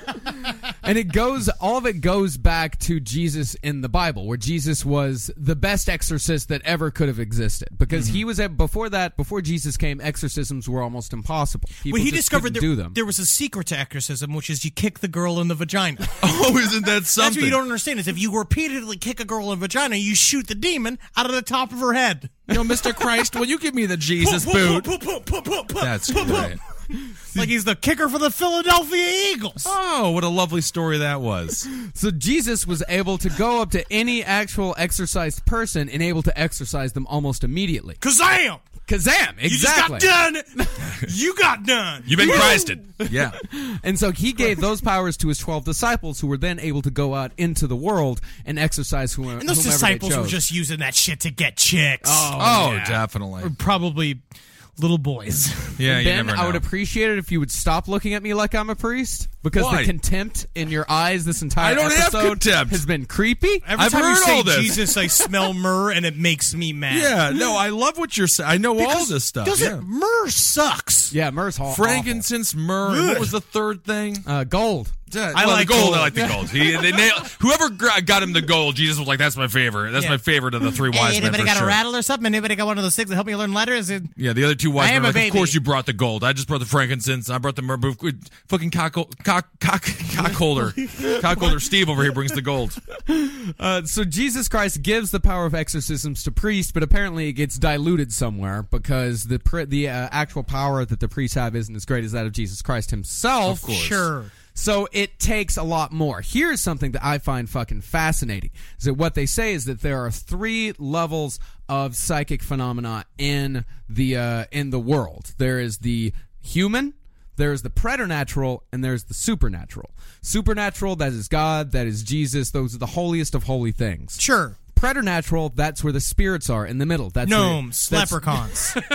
And it goes, all of it goes back to Jesus in the Bible, where Jesus was the best exorcist that ever could have existed. Because he was, at, before that, before Jesus came, exorcisms were almost impossible. People Well, he just discovered couldn't there, do them. there was a secret to exorcism, which is you kick the girl in the vagina. Oh, isn't that That's something? what you don't understand is if you repeatedly kick a girl in the vagina, you shoot the demon out of the top of her head. You know, Mister Christ, will you give me the Jesus boot? That's great. Like he's the kicker for the Philadelphia Eagles. Oh, what a lovely story that was. So Jesus was able to go up to any actual exorcised person and able to exorcise them almost immediately. Kazam! Kazam! Exactly. You just got done. You got done. You've been Woo! Christed. Yeah. And so he gave those powers to his twelve disciples, who were then able to go out into the world and exercise whoever, And those whomever disciples they were chose. just using that shit to get chicks. Oh, definitely. Probably little boys. Yeah, you Ben, never I would know. appreciate it if you would stop looking at me like I'm a priest, because Why? the contempt in your eyes this entire I don't have episode contempt. has been creepy. Every I've time you heard say all this. Jesus, I smell myrrh, and it makes me mad. Yeah, no, I love what you're saying. I know all Because this stuff. Doesn't Yeah. myrrh sucks? Yeah, myrrh's hall. Frankincense, myrrh. and What was the third thing? awful. Uh, gold. Yeah, I well, like the gold. gold. I like the gold. He, they nailed, whoever gr- got him the gold, Jesus was like, "That's my favorite. That's Yeah. my favorite of the three wise Hey, men anybody for got sure." a rattle or something? Anybody got one of those things that help you learn letters? And Yeah, the other two wise I men am were a like, "Of baby." course you brought the gold. I just brought the frankincense. I brought the myrrh. Fucking cock, cock, cock, cock holder, cock holder. Steve over here brings the gold. Uh, so Jesus Christ gives the power of exorcisms to priests, but apparently it gets diluted somewhere because the pri- the uh, actual power that the priests have isn't as great as that of Jesus Christ himself. Of course. sure. So it takes a lot more. Here's something that I find fucking fascinating. Is that what they say is that there are three levels of psychic phenomena in the uh, in the world. There is the human, there's the preternatural, and there's the supernatural. Supernatural, that is God, that is Jesus. Those are the holiest of holy things. Sure. Preternatural, that's where the spirits are in the middle. That's where- Gnomes, that's- leprechauns.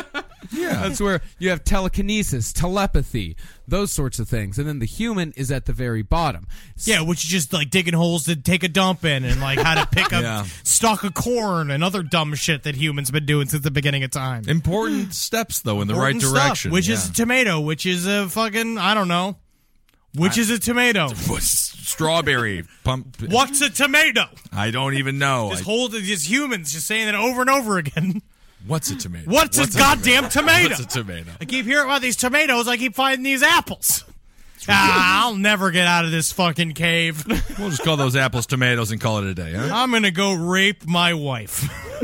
Yeah. That's where you have telekinesis, telepathy, those sorts of things. And then the human is at the very bottom. Yeah, which is just like digging holes to take a dump in and like how to pick up Yeah. stalk of corn and other dumb shit that humans been doing since the beginning of time. Important steps, though, in the Important right stuff, direction. which yeah. is a tomato, which is a fucking, I don't know. Which is a tomato? Strawberry. Pump. What's a tomato? I don't even know. Just I- hold it, just humans just saying it over and over again. What's a tomato? What's, a goddamn tomato? What's a tomato? I keep hearing about these tomatoes. I keep finding these apples. Ah, I'll never get out of this fucking cave. We'll just call those apples tomatoes and call it a day, huh? I'm gonna go rape my wife.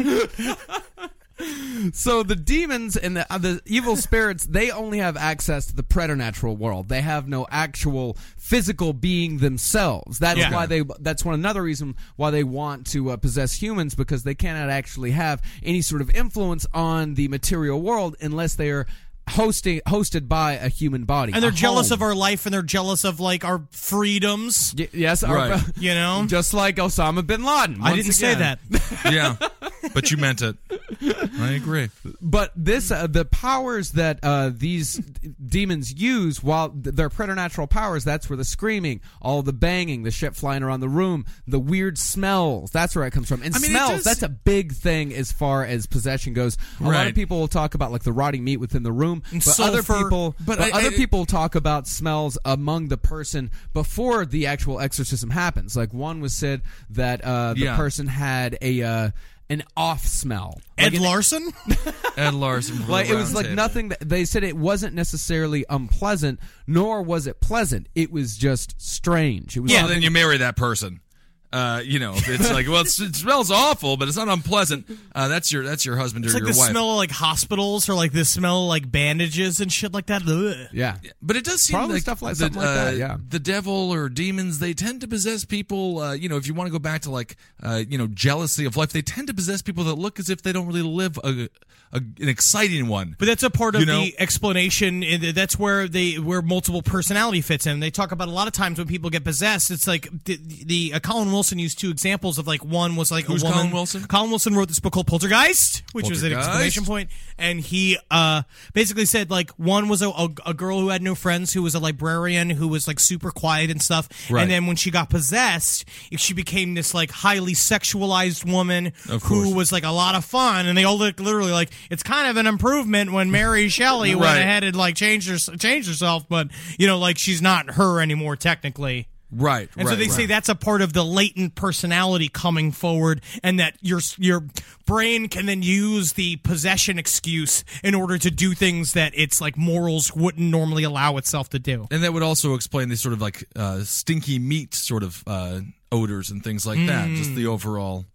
So the demons and the, uh, the evil spirits, they only have access to the preternatural world. They have no actual physical being themselves. That's Yeah. why they. That's one another reason why they want to uh, possess humans, because they cannot actually have any sort of influence on the material world unless they are hosting hosted by a human body. And they're a jealous home. of our life, and they're jealous of like our freedoms. Y- yes, our- Right. You know, just like Osama bin Laden. I once didn't say again. that. Yeah, but you meant it. I agree. But this, uh, the powers that uh, these d- demons use, while th- they're preternatural powers, that's where the screaming, all the banging, the shit flying around the room, the weird smells, that's where it comes from. And I mean, it smells, does- that's a big thing as far as possession goes. A lot Right. of people will talk about like the rotting meat within the room, And but other sulfur. people, But but, I- other I- people talk about smells among the person before the actual exorcism happens. Like one was said that uh, the Yeah. person had a uh, an off smell. Ed Like an- Larson. Ed Larson. from like the it was round like table. nothing that, they said it wasn't necessarily unpleasant, nor was it pleasant. It was just strange. It was Yeah, something- then you marry that person. Uh, you know, if it's like, well, it's, it smells awful, but it's not unpleasant. Uh, that's your that's your husband or It's like your the wife. smell of like hospitals, or like the smell of like bandages and shit like that. Ugh. yeah. But it does seem Probably like stuff like- the, something like uh, that, yeah. the devil or demons, they tend to possess people. Uh, you know, if you want to go back to like, uh, you know, jealousy of life, they tend to possess people that look as if they don't really live a, a an exciting one. But that's a part of You know? the explanation. and That's where they where multiple personality fits in. They talk about a lot of times when people get possessed. It's like the, the uh, Colin Wilson used two examples of like one was like Who's a woman. Colin Wilson? Colin Wilson wrote this book called Poltergeist, which was an Poltergeist. exclamation point, and he uh, basically said like one was a, a, a girl who had no friends, who was a librarian, who was like super quiet and stuff. Right. And then when she got possessed, she became this like highly sexualized woman Of who course. was like a lot of fun. And they all look literally like it's kind of an improvement when Mary Shelley went Right. ahead and like changed her changed herself, but you know, like she's not her anymore technically. Right. And right, so they right. say that's a part of the latent personality coming forward, and that your your brain can then use the possession excuse in order to do things that its like morals wouldn't normally allow itself to do. And that would also explain the sort of like uh, stinky meat sort of uh, odors and things like that. Just Mm. the overall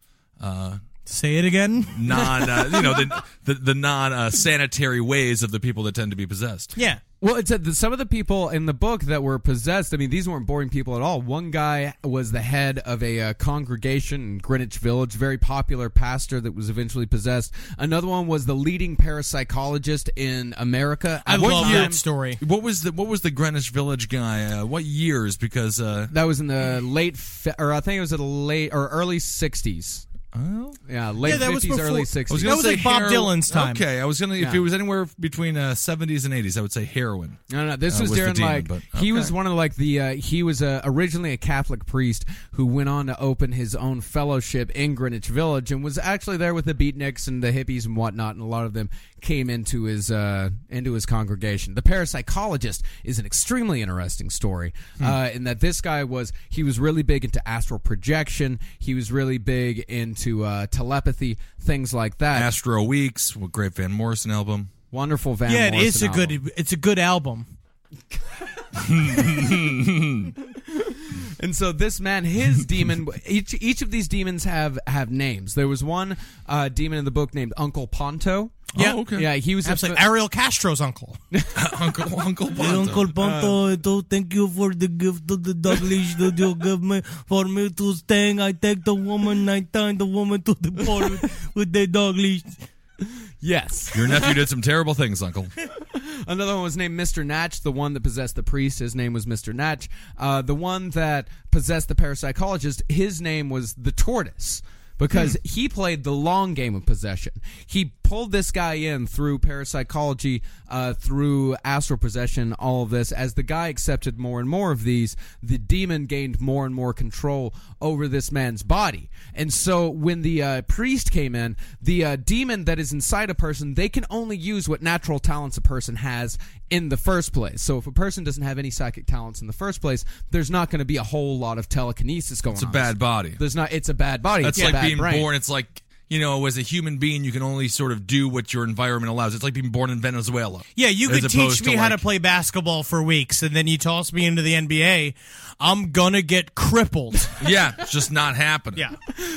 Say it again. non, uh, you know, the the, the non uh, sanitary ways of the people that tend to be possessed. Yeah. Well, it said that some of the people in the book that were possessed, I mean, these weren't boring people at all. One guy was the head of a uh, congregation in Greenwich Village, very popular pastor that was eventually possessed. Another one was the leading parapsychologist in America. I At one love time- that story. What was the what was the Greenwich Village guy? Uh, what years? Because uh, That was in the late, fi- or I think it was in the late or early sixties. oh, Yeah, late Yeah, that was fifties, before- early I was sixties. gonna That was say like Bob hero- Dylan's time. Okay, I was gonna if Yeah. it was anywhere between uh, seventies and eighties, I would say heroin. No, no, this Uh, was was the during demon, like but- he okay. was one of like the uh, he was uh, originally a Catholic priest who went on to open his own fellowship in Greenwich Village and was actually there with the beatniks and the hippies and whatnot, and a lot of them came into his uh, into his congregation. The parapsychologist is an extremely interesting story Hmm. uh, in that this guy was he was really big into astral projection. He was really big into uh, telepathy, things like that. Astro Weeks, what great Van Morrison album. Wonderful Van Yeah, it Morrison is a album. good it's a good album. And so this man, his demon, each each of these demons have have names. There was one uh, demon in the book named Uncle Ponto. Yeah. Oh, okay. Yeah, he was a Absolutely. Ariel Castro's uncle. Uncle Uncle Ponto. Uncle Ponto, thank you for the gift of the dog leash that you give me. For me to stay, I take the woman, I tie the woman to the pole with, with the dog leash. yes. Your nephew did some terrible things, Uncle. Another one was named Mister Natch. The one that possessed the priest, his name was Mister Natch. Uh, the one that possessed the parapsychologist, his name was the Tortoise. Because he played the long game of possession. He pulled this guy in through parapsychology, uh, through astral possession, all of this. As the guy accepted more and more of these, the demon gained more and more control over this man's body. And so when the uh, priest came in, the uh, demon that is inside a person, they can only use what natural talents a person has in the first place. So if a person doesn't have any psychic talents in the first place, there's not going to be a whole lot of telekinesis going on. It's a bad body. There's not. It's a bad body. That's it's like a bad being brain. born. It's like, you know, as a human being, you can only sort of do what your environment allows. It's like being born in Venezuela. Yeah, you as could opposed teach me to how like- to play basketball for weeks, and then you toss me into the N B A. I'm gonna get crippled. Yeah, it's just not happening. Yeah.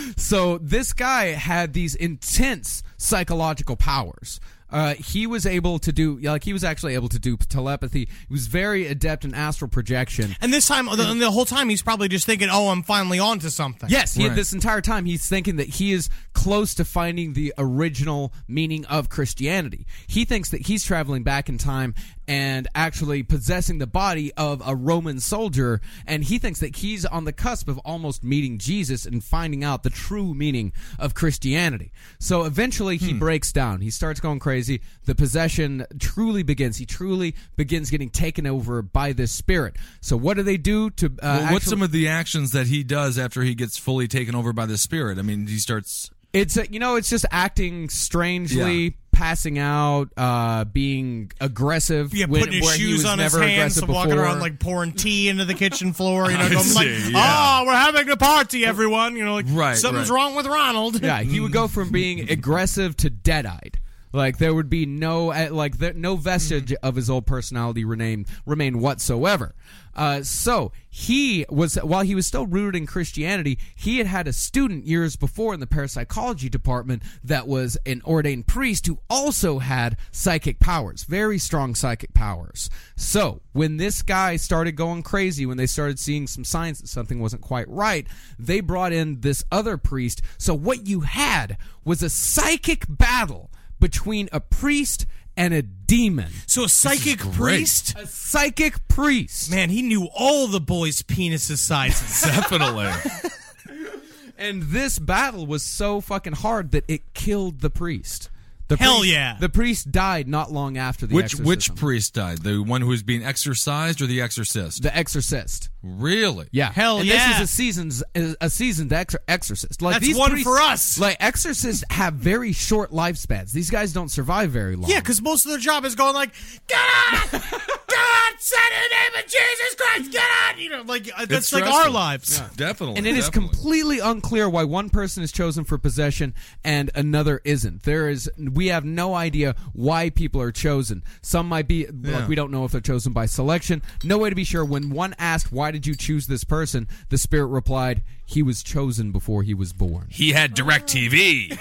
So this guy had these intense psychological powers. Uh, he was able to do, like, he was actually able to do telepathy. He was very adept in astral projection. And this time, the, the whole time, he's probably just thinking, "Oh, I'm finally on to something." Yes, he, Right. this entire time he's thinking that he is close to finding the original meaning of Christianity. He thinks that he's traveling back in time and actually possessing the body of a Roman soldier, and he thinks that he's on the cusp of almost meeting Jesus and finding out the true meaning of Christianity. So eventually he breaks down. He starts going crazy. The possession truly begins. He truly begins getting taken over by this spirit. So what do they do to uh, Well, what's actually- some of the actions that he does after he gets fully taken over by the spirit? I mean, he starts... It's a, you know, it's just acting strangely, Yeah. passing out, uh, being aggressive. Yeah, when, putting his where he shoes was on his never hands, aggressive walking before. around like pouring tea into the kitchen floor. You know, I going like, see, yeah. "Oh, we're having a party, everyone." You know, like Right, something's right. wrong with Ronald. Yeah, he would go from being aggressive to dead-eyed. Like there would be no uh, like there, no vestige Mm-hmm. of his old personality remain remain whatsoever. Uh, so he was while he was still rooted in Christianity, he had had a student years before in the parapsychology department that was an ordained priest who also had psychic powers, very strong psychic powers. So when this guy started going crazy, when they started seeing some signs that something wasn't quite right, they brought in this other priest. So what you had was a psychic battle between a priest and a demon. So a psychic great. priest. A psychic priest. Man, he knew all the boys' penises sizes. Definitely. And this battle was so fucking hard that it killed the priest. The Hell priest- yeah. The priest died not long after the which exorcism. which priest died? The one who was being exorcised or the exorcist? The exorcist. Really? Yeah. Hell and yeah. This is a season's a seasoned ex- exorcist. Like That's these one priests- for us. Like exorcists have very short lifespans. These guys don't survive very long. Yeah, because most of their job is going like, "Get on, get on, son in the name of Jesus Christ, get on!" You know, like uh, that's It's like our stressful. lives. Definitely. And it is definitely. completely unclear why one person is chosen for possession and another isn't. There is, we have no idea why people are chosen. Some might be, Yeah. like, we don't know if they're chosen by selection. No way to be sure. When one asked, why did you choose this person? The spirit replied, he was chosen before he was born. He had direct T V.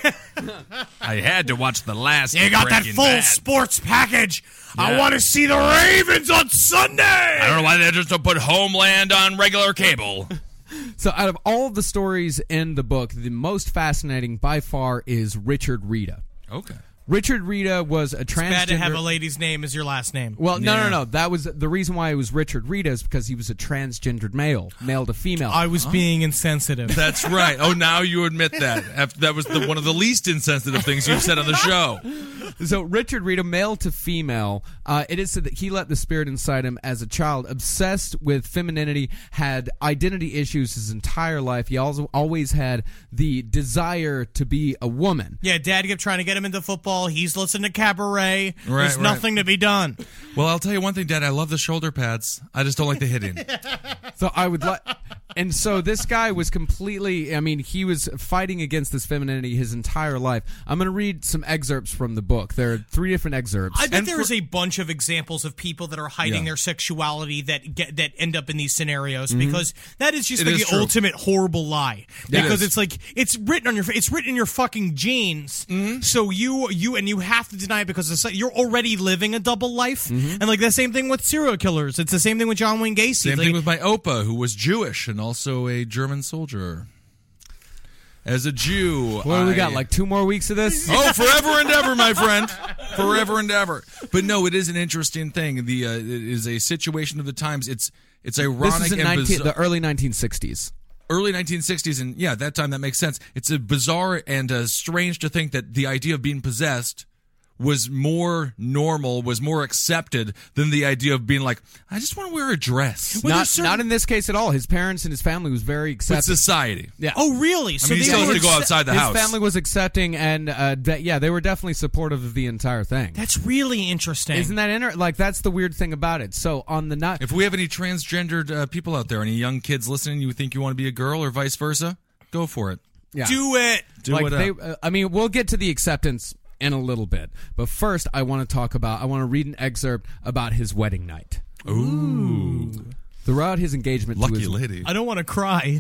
I had to watch the last. You got that Breaking full Bad. sports package. I Yeah. want to see the Ravens on Sunday. I don't know why they just don't put Homeland on regular cable. So out of all of the stories in the book, the most fascinating by far is Richard Rita. Okay. Richard Rita was a transgender. Bad to have a lady's name as your last name. Well, no, Yeah. no, no. That was the reason why it was Richard Rita is because he was a transgendered male, male to female. I was being insensitive. That's right. Oh, now you admit that. After, that was the, one of the least insensitive things you've said on the show. So Richard Rita, male to female, uh, it is said that he let the spirit inside him as a child, obsessed with femininity, had identity issues his entire life. He also always had the desire to be a woman. Yeah, Dad kept trying to get him into football. He's listening to Cabaret. Right, There's right. nothing to be done. Well, I'll tell you one thing, Dad. I love the shoulder pads. I just don't like the hitting. So I would like, and so this guy was completely. I mean, he was fighting against this femininity his entire life. I'm going to read some excerpts from the book. There are three different excerpts. I bet And there for- is a bunch of examples of people that are hiding Yeah. their sexuality that get that end up in these scenarios because that is just It like is the true. ultimate horrible lie. It Because is. it's like it's written on your fa- it's written in your fucking genes. So you you and you have to deny it because it's like you're already living a double life. And like the same thing with serial killers. It's the same thing with John Wayne Gacy. Same Like, thing with my Opa, who was Jewish and also a German soldier. As a Jew, what do we I- got? Like two more weeks of this? Oh, forever and ever, my friend. Forever and ever. But no, it is an interesting thing. The uh, it is a situation of the times. It's it's ironic This is in and nineteen, bizarre. the early nineteen sixties. early nineteen sixties, and yeah, at that time that makes sense. It's a bizarre and uh, strange to think that the idea of being possessed was more normal, was more accepted than the idea of being like, I just want to wear a dress. Well, not, there's certain- not in this case at all. His parents and his family was very With accepting. society. Yeah. Oh, really? So I mean, he they still has were to go accept- outside the His house. family was accepting, and uh, de- yeah, they were definitely supportive of the entire thing. That's really interesting. Isn't that inter- like that's the weird thing about it? So on the night, If we have any transgendered uh, people out there, any young kids listening, you think you want to be a girl or vice versa, go for it. yeah. Do it. Do like it they, up. uh, I mean, we'll get to the acceptance in a little bit, but first, I want to talk about. I want to read an excerpt about his wedding night. Ooh. Throughout his engagement, to Lucky his, lady. I don't want to cry.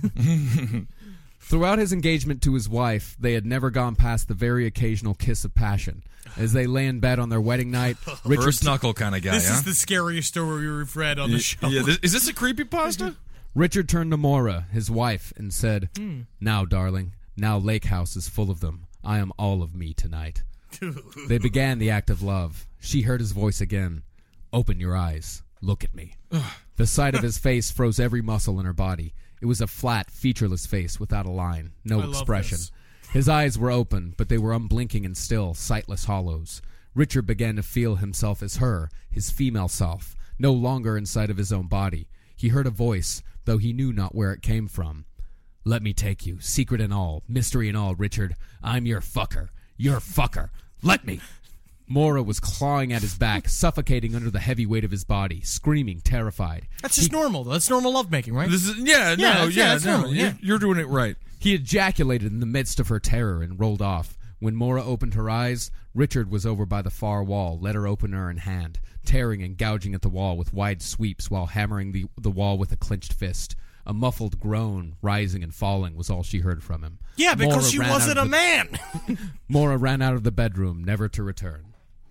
throughout his engagement to his wife, they had never gone past the very occasional kiss of passion. As they lay in bed on their wedding night, Richard First knuckle kind of guy, This huh? is the scariest story we've read on the show. Yeah, this, is this a creepypasta? Richard turned to Maura, his wife, and said, "Now, darling, now Lake House is full of them. I am all of me tonight." They began the act of love. She heard his voice again. "Open your eyes. Look at me." The sight of his face froze every muscle in her body. It was a flat, featureless face without a line, no I love expression. this. His eyes were open, but they were unblinking and still, sightless hollows. Richard began to feel himself as her, his female self, no longer inside of his own body. He heard a voice, though he knew not where it came from. "Let me take you, secret and all, mystery and all, Richard. I'm your fucker. Your fucker. Let me." Maura was clawing at his back, suffocating under the heavy weight of his body, screaming, terrified. That's just normal, though. That's normal lovemaking, right? This is yeah, no, Yeah, yeah, yeah, that's no, normal, you're, yeah. you're doing it right. He ejaculated in the midst of her terror and rolled off. When Maura opened her eyes, Richard was over by the far wall, letter opener in hand, tearing and gouging at the wall with wide sweeps while hammering the, the wall with a clenched fist. A muffled groan, rising and falling, was all she heard from him. yeah, because Maura she ran out wasn't of a the- man. Maura ran out of the bedroom, never to return.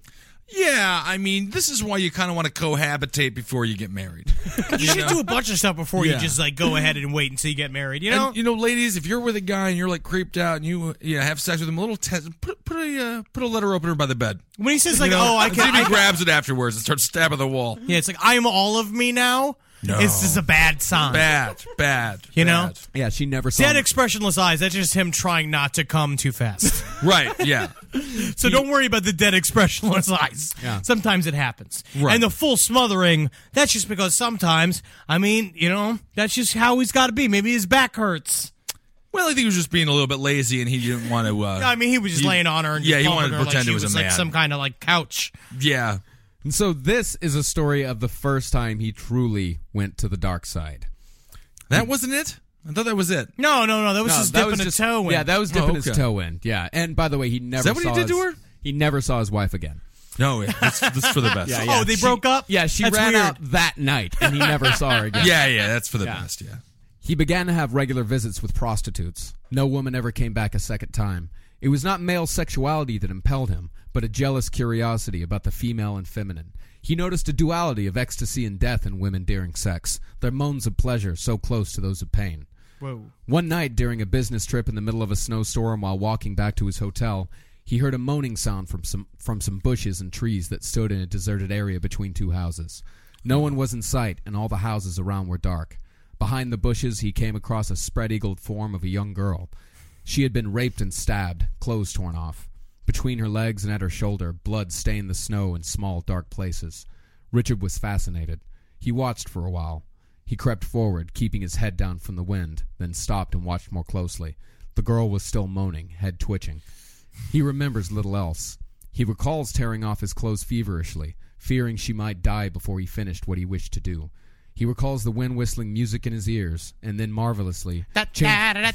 Yeah, I mean, this is why you kind of want to cohabitate before you get married. You should do a bunch of stuff before Yeah. you just like go ahead and wait until you get married. You know, And, you know, ladies, if you're with a guy and you're like creeped out and you you know, have sex with him, a little te- put put a uh, put a letter opener by the bed. when he says like, You know, "Oh, I and can," see if he I, grabs it afterwards and starts stabbing the wall. yeah, it's like I'm all of me now. No. It's just a bad sign. Bad, bad. You know? bad. Yeah, she never saw Dead him. expressionless eyes. That's just him trying not to come too fast. Right? Yeah. So don't worry about the dead expressionless eyes. Yeah. Sometimes it happens. Right. And the full smothering, that's just because sometimes, I mean, you know, that's just how he's got to be. Maybe his back hurts. Well, I think he was just being a little bit lazy and he didn't want to. Uh, I mean, he was just he- laying on her and yeah, just he calling wanted to her pretend like she he was a was like man. some kind of like couch. Yeah. And so this is a story of the first time he truly went to the dark side. That wasn't it? I thought that was it. No, no, no. That was No, just that dipping was a just- toe in. Yeah, that was dipping Oh, his okay. toe in. Yeah, and by the way, he never that what he saw did to his- her? He never saw his wife again. No, yeah, that's, that's for the best. Yeah, yeah, Oh, they She- broke up? Yeah, she That's ran weird. out that night, and he never saw her again. yeah, that's for the Yeah. best. Yeah. He began to have regular visits with prostitutes. No woman ever came back a second time. It was not male sexuality that impelled him, but a jealous curiosity about the female and feminine. He noticed a duality of ecstasy and death in women during sex, their moans of pleasure so close to those of pain. Whoa. One night during a business trip in the middle of a snowstorm while walking back to his hotel, he heard a moaning sound from some from some bushes and trees that stood in a deserted area between two houses. No one was in sight, and all the houses around were dark. Behind the bushes, he came across a spread-eagled form of a young girl. She had been raped and stabbed, clothes torn off. Between her legs and at her shoulder, blood stained the snow in small, dark places. Richard was fascinated. He watched for a while. He crept forward, keeping his head down from the wind, then stopped and watched more closely. The girl was still moaning, head twitching. He remembers little else. He recalls tearing off his clothes feverishly, fearing she might die before he finished what he wished to do. He recalls the wind whistling music in his ears, and then marvelously... God God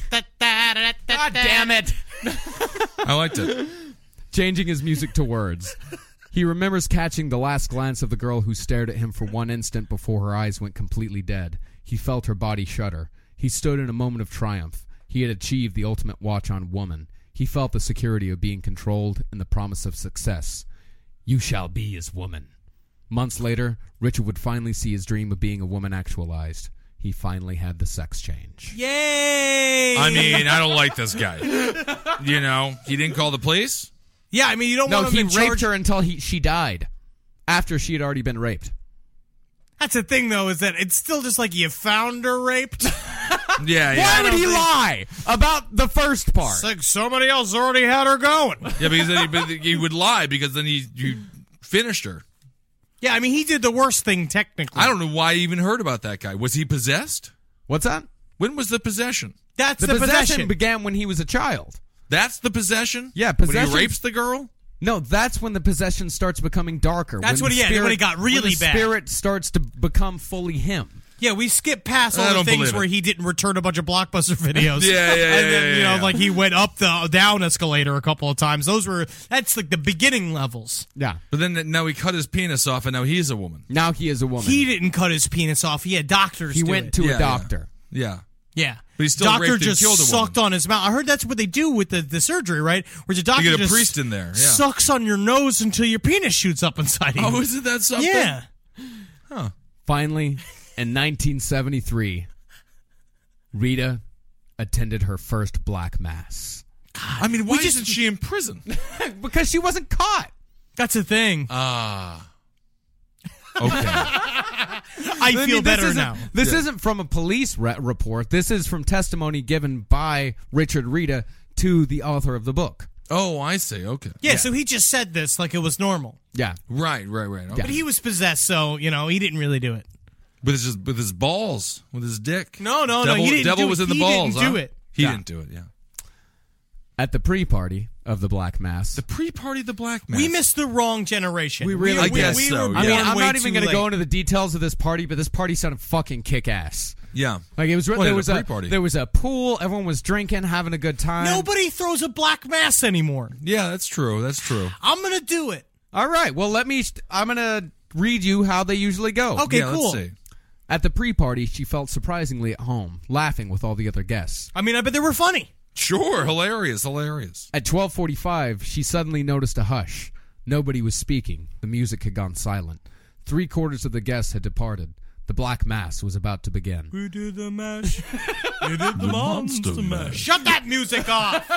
damn it! I liked it. Changing his music to words. He remembers catching the last glance of the girl who stared at him for one instant before her eyes went completely dead. He felt her body shudder. He stood in a moment of triumph. He had achieved the ultimate watch on woman. He felt the security of being controlled and the promise of success. You shall be his woman. Months later, Richard would finally see his dream of being a woman actualized. He finally had the sex change. Yay! I mean, I don't like this guy. You know, he didn't call the police. yeah, I mean, you don't No, want he him raped in charge. her until he, she died. After she had already been raped. That's the thing, though, is that it's still just like you found her raped. Yeah, yeah. Why I would don't he think- lie about the first part? It's like somebody else already had her going. Yeah, because then he, but he would lie because then he you finished her. Yeah, I mean, he did the worst thing technically. I don't know why I even heard about that guy. Was he possessed? What's that? When was the possession? That's The, the, possession, possession. began when he was a child. That's the possession? Yeah, When possession- he rapes the girl? No, that's when the possession starts becoming darker. That's when what the he- yeah, when it got when really the bad. Spirit starts to become fully him. Yeah, we skipped past I all the don't things believe it. where he didn't return a bunch of Blockbuster videos. Yeah, yeah, yeah, And then, yeah, you know, yeah. like he went up the down escalator a couple of times. Those were, that's like the beginning levels. Yeah. But then now he cut his penis off and now he's a woman. Now he is a woman. He didn't cut his penis off. He had doctors He do went it. to Yeah, a yeah. doctor. Yeah. Yeah. But he still doctor raped and just killed a woman. sucked on his mouth. I heard that's what they do with the, the surgery, right? Where the doctor get a just priest in there, yeah. sucks on your nose until your penis shoots up inside you. Oh, isn't that something? Yeah. Finally, in nineteen seventy-three, Rita attended her first black mass. I mean, why just- isn't she in prison? Because she wasn't caught. That's the thing. Ah. okay. I I feel mean, this better isn't- now. This isn't from a police re- report. This is from testimony given by Richard Rita to the author of the book. Oh, I see. Okay. Yeah, so he just said this like it was normal. Yeah. Right, right, right. Okay. But he was possessed, so, you know, he didn't really do it. With his with his balls, with his dick. No, no, no, devil, he didn't Devil do was it. in the He balls. didn't do huh? it. He Yeah. didn't do it. Yeah. At the pre-party of the black mass. The pre-party, of the black mass. We missed the wrong generation. We really I we, guess we so, were yeah. I mean, born I'm way not even too going to go late. into the details of this party, but this party sounded fucking kick-ass. Yeah. Like it was, Well, there yeah, was the a pre-party. there was a pool. Everyone was drinking, having a good time. Nobody throws a black mass anymore. Yeah, that's true. That's true. I'm going to do it. All right. Well, let me. I'm gonna read you how they usually go. Okay, yeah, cool. Let's see. At the pre-party, she felt surprisingly at home, laughing with all the other guests. I mean, I bet they were funny. Sure, hilarious, hilarious. At twelve forty-five, she suddenly noticed a hush. Nobody was speaking. The music had gone silent. Three quarters of the guests had departed. The black mass was about to begin. We did the mash. We did the, monster, monster mash. mash. Shut that music off.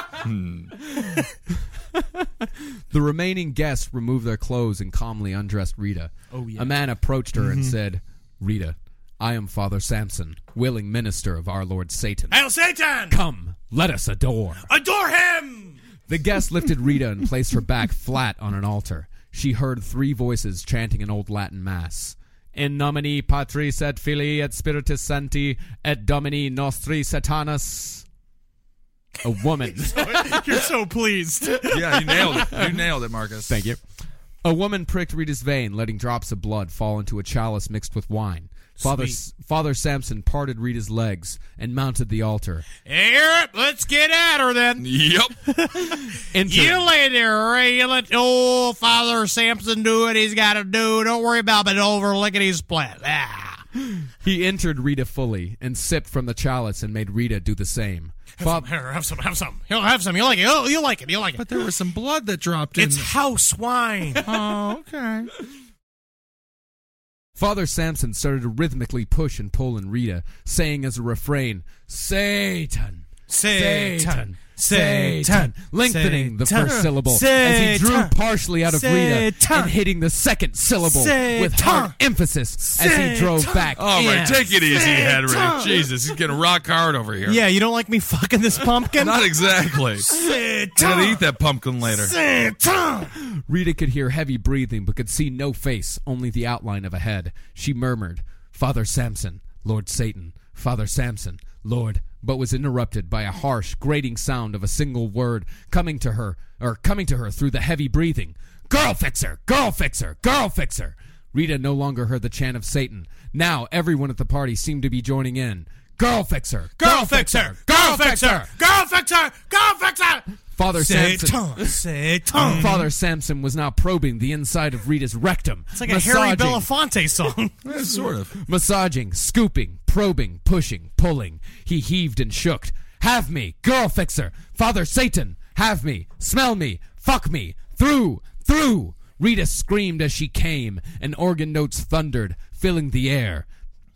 The remaining guests removed their clothes and calmly undressed Rita. Oh, yeah. A man approached her and said, Rita, I am Father Samson, willing minister of our Lord Satan. Hail Satan! Come, let us adore. Adore him! The guest lifted Rita and placed her back flat on an altar. She heard three voices chanting an old Latin mass. In nomine Patris et Filii et Spiritus Sancti et Domini Nostri Satanas. A woman. You're so pleased. Yeah, you nailed it. You nailed it, Marcus. Thank you. A woman pricked Rita's vein, letting drops of blood fall into a chalice mixed with wine. Father, Sweet. Father Samson parted Rita's legs and mounted the altar. Here, let's get at her then. Yep. Entering, You lay there, Ray. You let old Father Samson do what he's got to do. Don't worry about it over lickety split. Ah. he entered Rita fully and sipped from the chalice and made Rita do the same. Fa- Here, have some, have some. He'll have some. You'll like it. You'll, you'll like it. You'll like it. But there was some blood that dropped in. It's house wine. Oh, okay. Father Samson started to rhythmically push and pull in Rita, saying as a refrain, Satan, Satan. Satan, lengthening the Satan. first syllable as he drew Satan. partially out of Rita Satan. and hitting the second syllable Satan. with hard emphasis as he drove Satan. back. All right, in. take it easy, Henry. Satan. Jesus, he's getting rock hard over here. Yeah, you don't like me fucking this pumpkin? Not exactly. I Satan. gotta eat that pumpkin later. Satan. Rita could hear heavy breathing but could see no face, only the outline of a head. She murmured, Father Samson, Lord Satan, Father Samson, Lord, but was interrupted by a harsh, grating sound of a single word coming to her, or coming to her through the heavy breathing. Girl fixer! Girl fixer! Girl fixer! Rita no longer heard the chant of Satan. Now everyone at the party seemed to be joining in. Girl fixer! Girl fixer. Girl fixer. Girl fixer. Girl fixer. Father Samson. Satan. Satan. Father Samson was now probing the inside of Rita's rectum. It's like a Harry Belafonte song. Eh, sort of. Massaging, scooping, probing, pushing, pulling. He heaved and shook. Have me, girl fixer, Father Satan, have me, smell me, fuck me, through, through. Rita screamed as she came, and organ notes thundered, filling the air.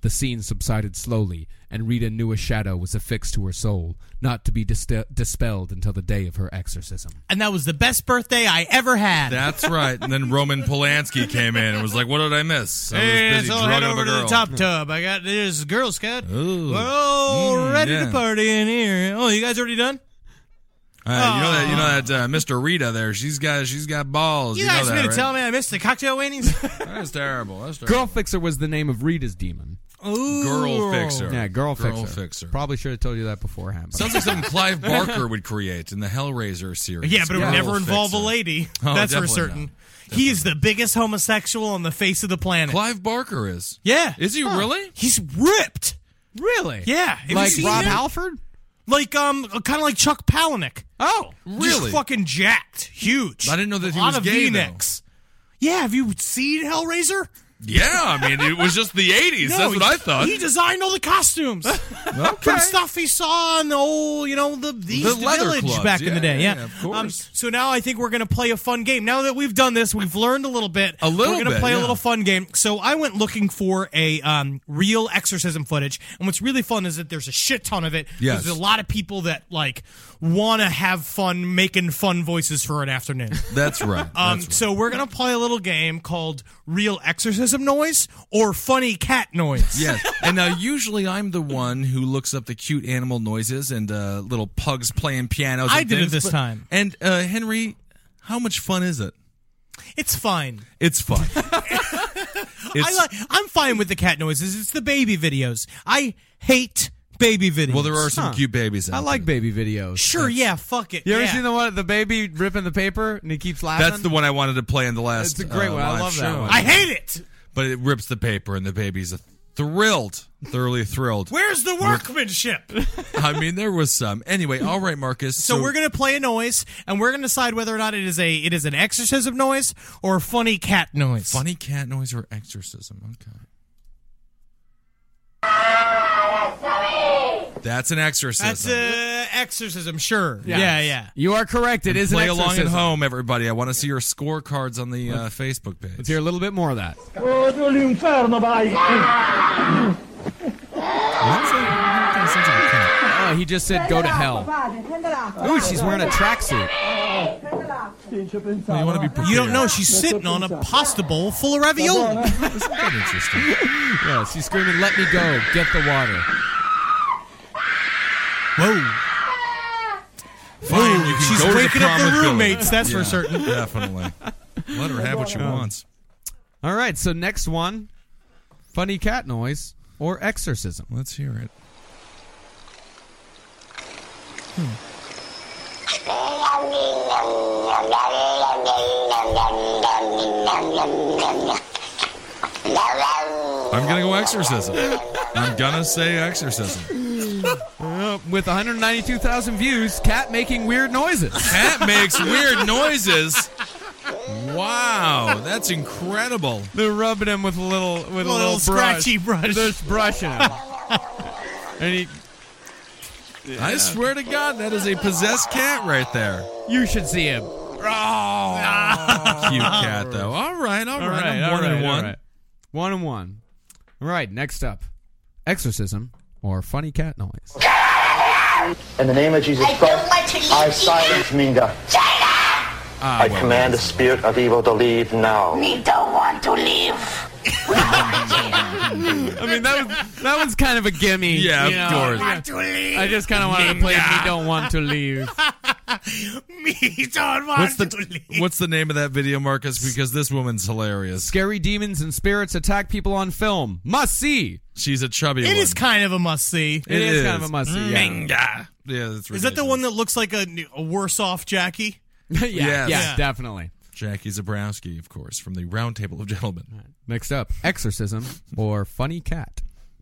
The scene subsided slowly, and Rita knew a shadow was affixed to her soul, not to be dis- dispelled until the day of her exorcism. And that was the best birthday I ever had. That's right. And then Roman Polanski came in and was like, what did I miss? I was Hey, busy so head drugging up over a to girl. the top tub. I got this Girl Scout. Ooh. We're all Mm, ready yeah. to party in here. Oh, you guys already done? Uh, you know that you know that uh, Mister Rita there. She's got she's got balls. You, You, guys know mean that, to right? tell me I missed the cocktail weenies? That's terrible. That's terrible. Girl Fixer was the name of Rita's demon. Ooh. Girl Fixer. Yeah, Girl, Girl Fixer. Fixer. Probably should have told you that beforehand. but- Sounds like something Clive Barker would create in the Hellraiser series. Yeah, but it would Girl never involve Fixer. a lady. Oh, That's for definitely certain. not. He is the biggest homosexual on the face of the planet. Clive Barker is. Yeah. Is he really? He's ripped. Really? Yeah. Have you Like seen Rob him? Halford? Like, um, kind of like Chuck Palahniuk. Oh, Really? Just fucking jacked. Huge. I didn't know that he a lot was of gay, V-necks. Yeah, have you seen Hellraiser? Yeah, I mean, it was just the eighties. No, That's what he- I thought. He designed all the costumes. From stuff he saw in the old, you know, the, the East leather Village clubs. back in Yeah, the day. yeah, Yeah, of course. Um, so now I think we're going to play a fun game. Now that we've done this, we've learned a little bit. A little We're going to bit, play yeah. a little fun game. So I went looking for a um, real exorcism footage. And what's really fun is that there's a shit ton of it. Yes. There's a lot of people that, like, want to have fun making fun voices for an afternoon. That's right. Um, That's right. So we're going to play a little game called Real Exorcism Noise or Funny Cat Noise. Yes, and now usually I'm the one who looks up the cute animal noises and uh, little pugs playing pianos. I and did it things, this but- time. And uh, Henry, how much fun is it? It's fine. It's fun. It's, I like. I'm fine with the cat noises. It's the baby videos. I hate baby videos. well, there are some Huh. cute babies. Out I like there. baby videos. Sure, yeah, fuck it. You ever yeah. seen the one the baby ripping the paper and he keeps laughing? That's the one I wanted to play in the last. It's a great uh, one. I live love that show. one. I hate it. But it rips the paper, and the baby's thrilled, thoroughly thrilled. Where's the workmanship? I mean, there was some. Anyway, all right, Marcus. So we're gonna play a noise, and we're gonna decide whether or not it is a it is an exorcism noise or a funny cat noise. funny cat noise or exorcism. Okay. That's an exorcism. That's a exorcism. Sure. Yeah, yeah. yeah. You are correct. It is Play an along at exorcism. home, everybody. I want to see your scorecards on the uh, Facebook page. Let's hear a little bit more of that. Oh, he just said go to hell. Ooh, she's wearing a tracksuit. You want to be prepared. You don't know she's sitting on a pasta bowl full of ravioli. Isn't that interesting? Yeah, she's screaming, "Let me go! Get the water!" Whoa. Fine, you can She's go to waking the up the prom with Billy. roommates, that's for Yeah, certain. Definitely. Let her have what she wants. All right, so next one, funny cat noise or exorcism. Let's hear it. I'm going to go exorcism. I'm going to say exorcism. Uh, with one hundred ninety-two thousand views, cat making weird noises. Cat makes weird noises. Wow, that's incredible. They're rubbing him with a little with a Little little, scratchy brush. They're just brushing him. And he, I swear to God, that is a possessed cat right there. you should see him. Cute cat, though. All right, all, All right. right, I'm all one and right, all one. right. One and one. All right, next up, exorcism or funny cat noise. In the name of Jesus I Christ, don't want to leave I here. silence Minga. I command the spirit of evil to leave now. We don't want to leave. I mean, that was that was kind of a gimme. Yeah, you of know? course. Want to leave. I just kind of wanted to play "Me Don't Want to Leave." Me don't want What's to the leave. What's the name of that video, Marcus? Because this woman's hilarious. Scary demons and spirits attack people on film. Must see. She's a chubby It one. is kind of a must see. It is, kind of a must see. Yeah. Minga. Yeah, that's Is that the one that looks like a, a worse off Jackie? yeah, Yes. yeah, Yeah. definitely. Jackie Zabrowski, of course, from the Round Table of Gentlemen. Next up, exorcism or funny cat.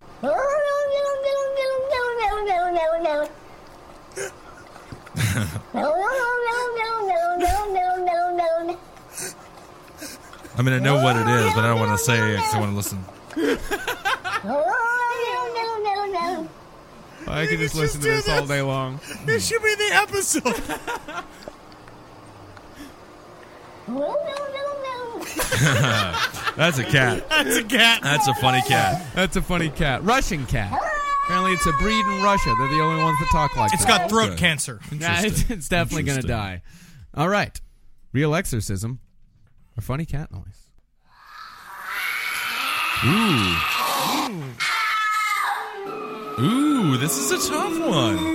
I mean, I know what it is, but I don't want to say it because I want to listen. I could just could listen just to do this all this. day long. This should be the episode. That's a cat. That's a cat. That's a funny cat. That's a funny cat. Russian cat. Apparently, it's a breed in Russia. They're the only ones that talk like It's that. got throat Okay. cancer. Yeah, it's, it's definitely going to die. All right. Real exorcism or funny cat noise? Ooh. Ooh, this is a tough one.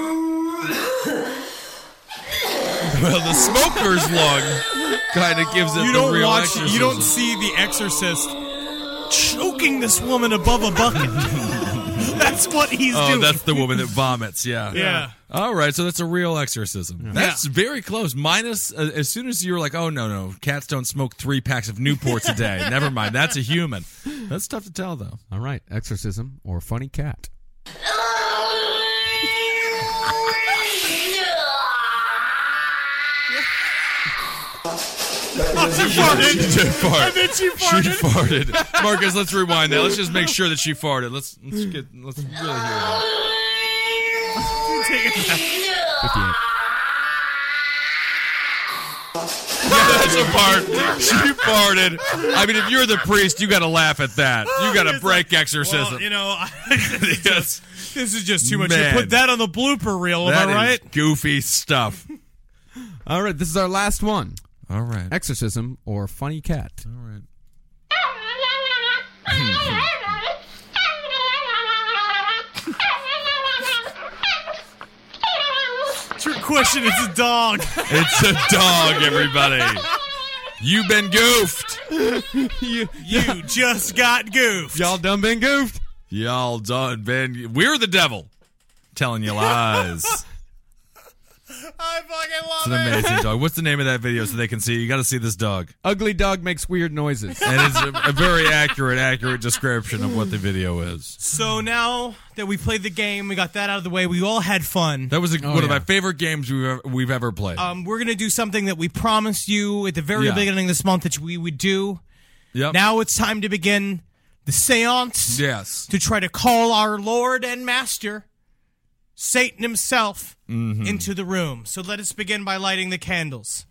Well, the smoker's lung kind of gives it You the don't real watch. exorcism. You don't see The Exorcist choking this woman above a bucket. That's what he's Oh, doing. that's the woman that vomits. Yeah. Yeah. All right, so that's a real exorcism. That's very close. Minus, uh, as soon as you were like, oh, no, no, cats don't smoke three packs of Newports a day. Never mind. That's a human. That's tough to tell, though. All right. Exorcism or funny cat? She farted. She did fart. I bet she farted. She farted. Marcus, let's rewind that. Let's just make sure that she farted. Let's let's get let's really hear that. fifty-eight. That's a part. She farted. I mean, if you're the priest, you got to laugh at that. You got to It's break like, exorcism. Well, you know, this, is just, this is just too much. Man. You put that on the blooper reel, am That I right? is goofy stuff. All right. This is our last one. All right. Exorcism or funny cat? All right. Trick question. It's a dog. It's a dog, everybody. You've been goofed. you, you just got goofed. Y'all done been goofed? Y'all done been. We're the devil. Telling you lies. I fucking love It's an it. amazing dog. What's the name of that video so they can see? You got to see this dog. Ugly dog makes weird noises. And it's a, a very accurate, accurate description of what the video is. So now that we played the game, we got that out of the way. We all had fun. That was a, Oh, one of yeah. my favorite games we've ever, we've ever played. Um, we're gonna do something that we promised you at the very Yeah. beginning of this month that we would do. yep. Now it's time to begin the seance yes. to try to call our Lord and Master, Satan himself, Mm-hmm. into the room. So let us begin by lighting the candles.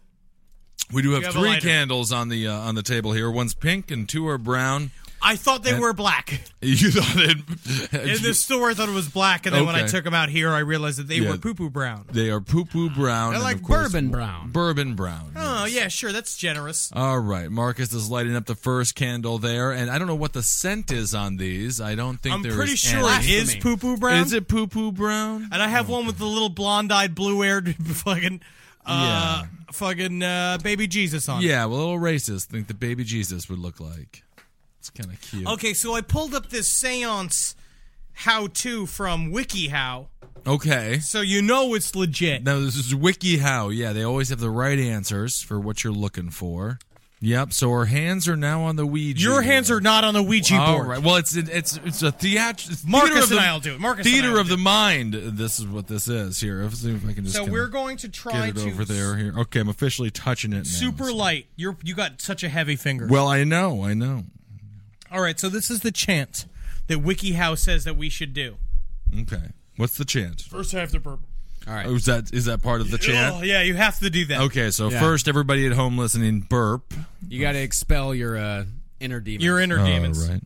We do have, have a three lighter. candles on the uh, on the table here. One's pink and two are brown. I thought they And- were black. You thought it? In the store, I thought it was black, and then when I Okay. took them out here, I realized that they Yeah. were poo-poo brown. They are poo poo brown. They're and like of course, bourbon brown. Bourbon brown. Oh, yeah, sure, that's generous. All right, Marcus is lighting up the first candle there, and I don't know what the scent is on these. I don't think I'm there pretty is sure any. it is Blasphemy. poo-poo brown. Is it poo poo brown? And I have one with the little blonde-eyed, blue-haired fucking, uh, fucking uh, baby Jesus on it. Yeah, well, a little racist. Think the baby Jesus would look like. It's kind of cute. Okay, so I pulled up this seance how-to from WikiHow, Okay. so you know it's legit. Now this is WikiHow. Yeah, they always have the right answers for what you're looking for. Yep. So our hands are now on the Ouija. Your hands are not on the Ouija All board. right. Well, it's it's it's a theater. Marcus theater of the, and I'll do it. Marcus and theater I'll of do the it. mind. This is what this is here. Let's see if I can just. So kinda we're going to try get it to over there. Here. Okay, I'm officially touching it now. super So- light. You're you got such a heavy finger. Well, I know. I know. All right, so this is the chant that WikiHow says that we should do. Okay. What's the chant? First, I have to burp. All right. Oh, is that is that part of the Oh, chant? yeah, you have to do that. Okay, so Yeah. first, everybody at home listening, burp. You got to expel your uh, inner demons. Your inner demons. All right.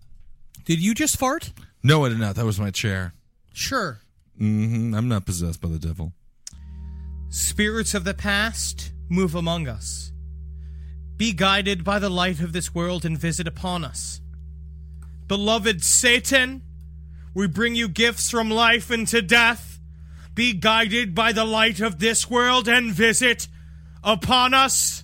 Did you just fart? No, I did not. That was my chair. Sure. Mm-hmm. I'm not possessed by the devil. Spirits of the past, move among us. Be guided by the light of this world and visit upon us. Beloved Satan, we bring you gifts from life into death. Be guided by the light of this world and visit upon us.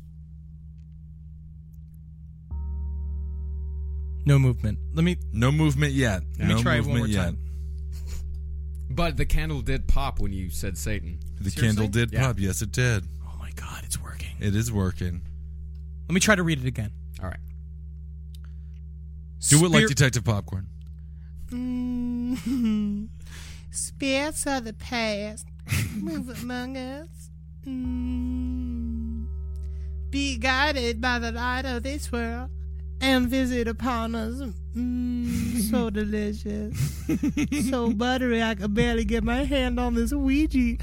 No movement. Let me No movement yet. Let me no try it one movement more yet. time. But the candle did pop when you said Satan. The Seriously? candle did Yeah. pop. Yes, it did. Oh my god, it's working. It is working. Let me try to read it again. All right. Do it like Spir- Detective Popcorn. Mm. Spirits of the past move among us. Mm. Be guided by the light of this world and visit upon us. Mm, so delicious. So buttery, I could barely get my hand on this Ouija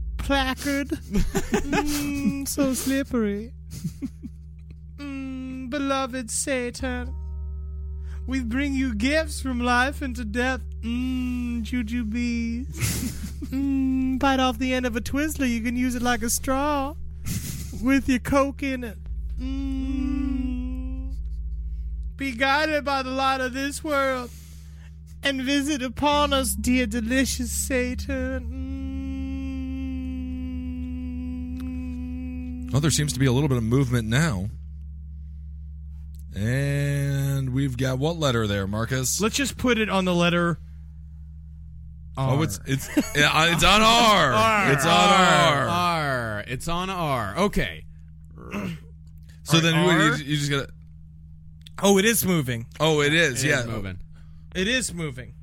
placard. Mm, so slippery. Mm, beloved Satan. We bring you gifts from life into death. Mmm, jujubes. Mmm, bite off the end of a Twizzler. You can use it like a straw with your Coke in it. Mmm. Be guided by the light of this world and visit upon us, dear delicious Satan. Mm. Oh, there seems to be a little bit of movement now. And we've got what letter there, Marcus? Let's just put it on the letter R. Oh, it's it's yeah, it's on R. R. It's on R. R. It's on R. Okay. So then R. you, you just gotta. Oh, it is moving. Oh, it is. It yeah, is moving. It is moving.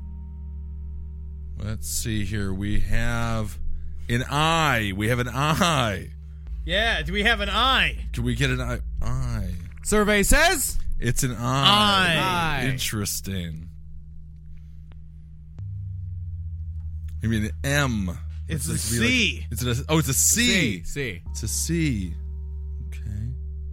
Let's see here. We have an I. We have an I. Yeah, do we have an I? Can we get an I? I. Survey says It's an I. I. Interesting. I mean, an M. It's a It's like- C. It's a, oh, it's a C. C. C. It's a C. Okay.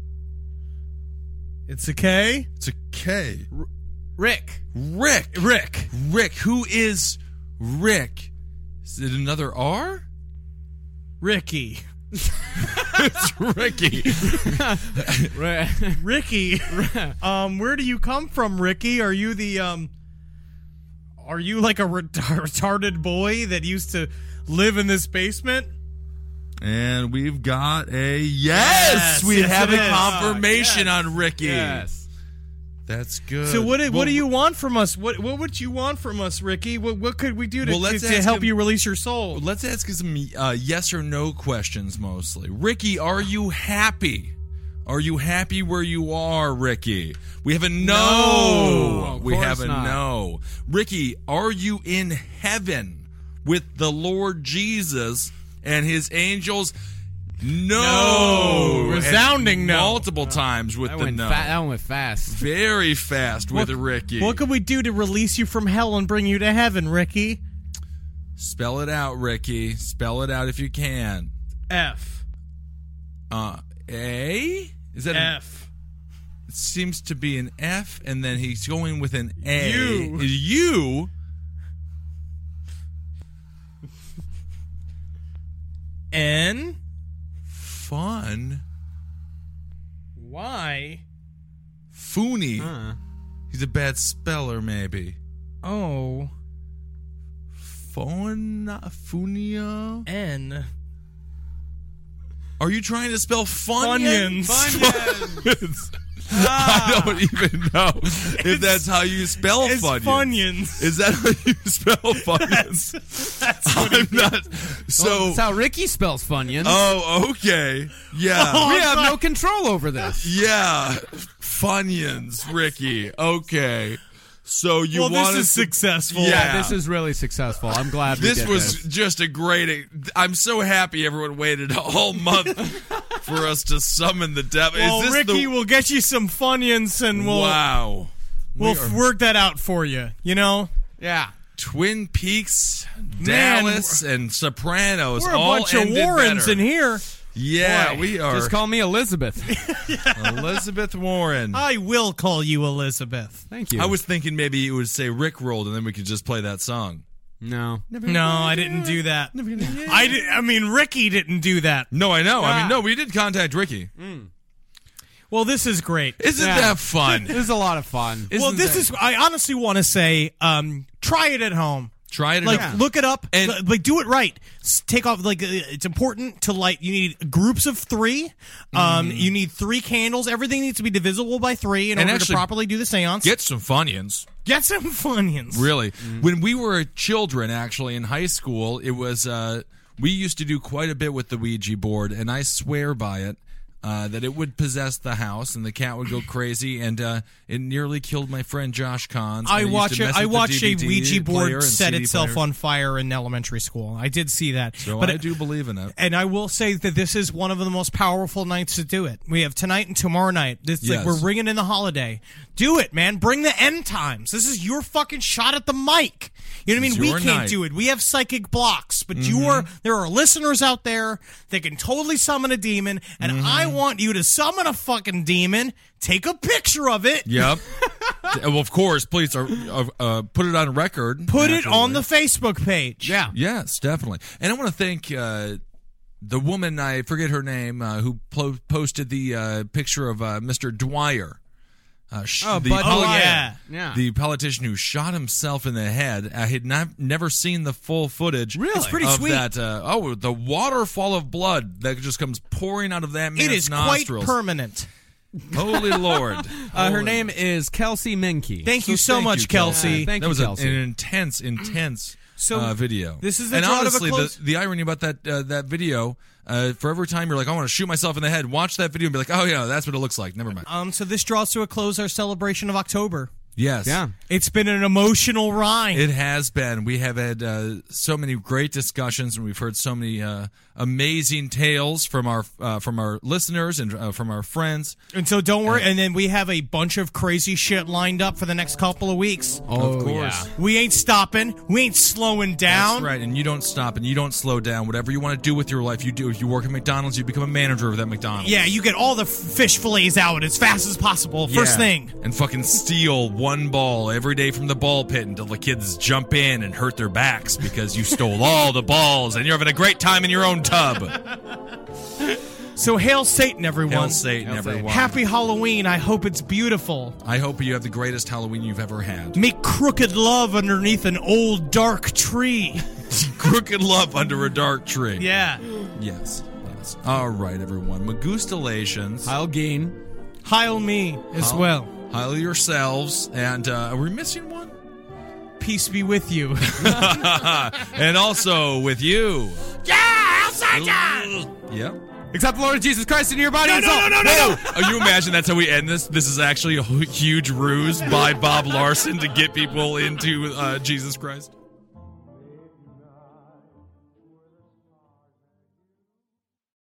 It's a K. It's a K. Rick. Rick. Rick. Rick. Who is Rick? Is it another R? Ricky. It's Ricky. Ricky. um, where do you come from, Ricky? Are you the um? Are you like a ret- retarded boy that used to live in this basement? And we've got a yes. Yes, we yes, have it a is. confirmation Yes. on Ricky. Yes. That's good. So what? do- Well, what do you want from us? What What would you want from us, Ricky? What What could we do to, Well, let's to, to ask help him- you release your soul? Let's ask you some uh, yes or no questions mostly. Ricky, are you happy? Are you happy where you are, Ricky? We have a no. No, of we have course a not. no. Ricky, are you in heaven with the Lord Jesus and his angels? No. No. Resounding And no. Multiple times with That the went, no. fa- that one went fast. Very fast with What- Ricky. What could we do to release you from hell and bring you to heaven, Ricky? Spell it out, Ricky. Spell it out if you can. F. Uh, A? Is that an F. It seems to be an F, and then he's going with an A. U. U. N. Fun. Y. Foony. Huh. He's a bad speller, maybe. O. Fun. Funia. N. Are you trying to spell Funyuns? Funyuns. Funyuns. I don't even know if that's how you spell It's Funyuns. Funyuns. Is that how you spell Funyuns? That's what I'm it not. So. That's how Ricky spells Funyuns. Oh, okay. Yeah. Oh, we I'm have sorry. no control over this. Yeah. Funyuns, Ricky. Okay. So you well, want this is successful. Yeah. This is really successful. I'm glad we This did was this. just a great. I'm so happy everyone waited a whole month for us to summon the devil. Well, is this Ricky, the, we'll get you some Funyuns and we'll wow. we'll We are work that out for you. You know, Yeah. Twin Peaks, Man, Dallas, and Sopranos. we're a all bunch of ended Warrens better. in here. Yeah, Boy, we are. Just call me Elizabeth. Elizabeth Warren. I will call you Elizabeth. Thank you. I was thinking maybe you would say Rick rolled, and then we could just play that song. no. No, I didn't do that. I did. I mean, Ricky didn't do that. No, I know. I Ah. mean, no, we did contact Ricky. Well, this is great. Isn't Yeah. that fun? This is a lot of fun. well, Isn't this that- is. I honestly want to say, um, try it at home. Try it. Like, at look it up, And- li- like, do it right. S- Take off, like, uh, it's important to light. You need groups of three. Um, you need three candles. Everything needs to be divisible by three in And order actually to properly do the seance. Get some Funyuns. Get some Funyuns. Really, when we were children, actually in high school, it was uh, we used to do quite a bit with the Ouija board, and I swear by it. Uh, that it would possess the house and the cat would go crazy, and uh, it nearly killed my friend Josh Kahn. I watch it. it. I watched a Ouija board set C D itself player. on fire in elementary school. I did see that. So but I do believe in it. And I will say that this is one of the most powerful nights to do it. We have tonight and tomorrow night. This Yes. like we're ringing in the holiday. Do it, man. Bring the end times. This is your fucking shot at the mic. You know what I It's mean? We your can't night. do it. We have psychic blocks, but you are. There are listeners out there that can totally summon a demon, and I want you to summon a fucking demon, take a picture of it, Yep. Well, of course, please uh, uh, uh, put it on record. put it naturally. on the Facebook page. Yeah. Yes, definitely. And I want to thank uh, the woman, I forget her name, uh, who po- posted the uh, picture of uh, Mister Dwyer. Uh, sh- Oh, the Bud Oh, Dwyer. yeah. Yeah. The politician who shot himself in the head. I had not, never seen the full footage. Really? It's pretty of sweet. That, uh, oh, the waterfall of blood that just comes pouring out of that man's It is nostrils. quite permanent. Holy Lord. Uh, her Holy- name is Kelsey Minke. Thank you so thank much, you, Kelsey. Yeah, thank that you, was a- Kelsey. an intense, intense So, uh, video. this is the and draw to a honestly, the, close? the irony about that uh, that video. Uh, for every time you're like, I want to shoot myself in the head, watch that video and be like, oh yeah, that's what it looks like. Never mind. Um, so this draws to a close our celebration of October. Yes. Yeah. It's been an emotional ride. It has been. We have had uh, so many great discussions, and we've heard so many uh, amazing tales from our uh, from our listeners and uh, from our friends. and so don't worry. And then we have a bunch of crazy shit lined up for the next couple of weeks. Oh, of course. yeah. We ain't stopping. We ain't slowing down. That's right, and you don't stop and you don't slow down. Whatever you want to do with your life, you do. If you work at McDonald's, you become a manager of that McDonald's. Yeah, you get all the f- fish fillets out as fast as possible. First Yeah. thing. And fucking steal one ball every day from the ball pit until the kids jump in and hurt their backs because you stole all the balls and you're having a great time in your own tub. So hail Satan, everyone. Hail Satan, Hail Satan. everyone. Happy Halloween. I hope it's beautiful. I hope you have the greatest Halloween you've ever had. Make crooked love underneath an old dark tree. Crooked love under a dark tree. Yeah. Yes. Yes. All right, everyone. Magustalations. Heil Geen. Heil me as well. Heil yourselves. And uh, are we missing one? Peace be with you. And also with you. yeah, Satan! Yep. Accept the Lord Jesus Christ into your body and soul. no, no, no. Oh, you imagine that's how we end this? This is actually a hu- huge ruse by Bob Larson to get people into uh, Jesus Christ.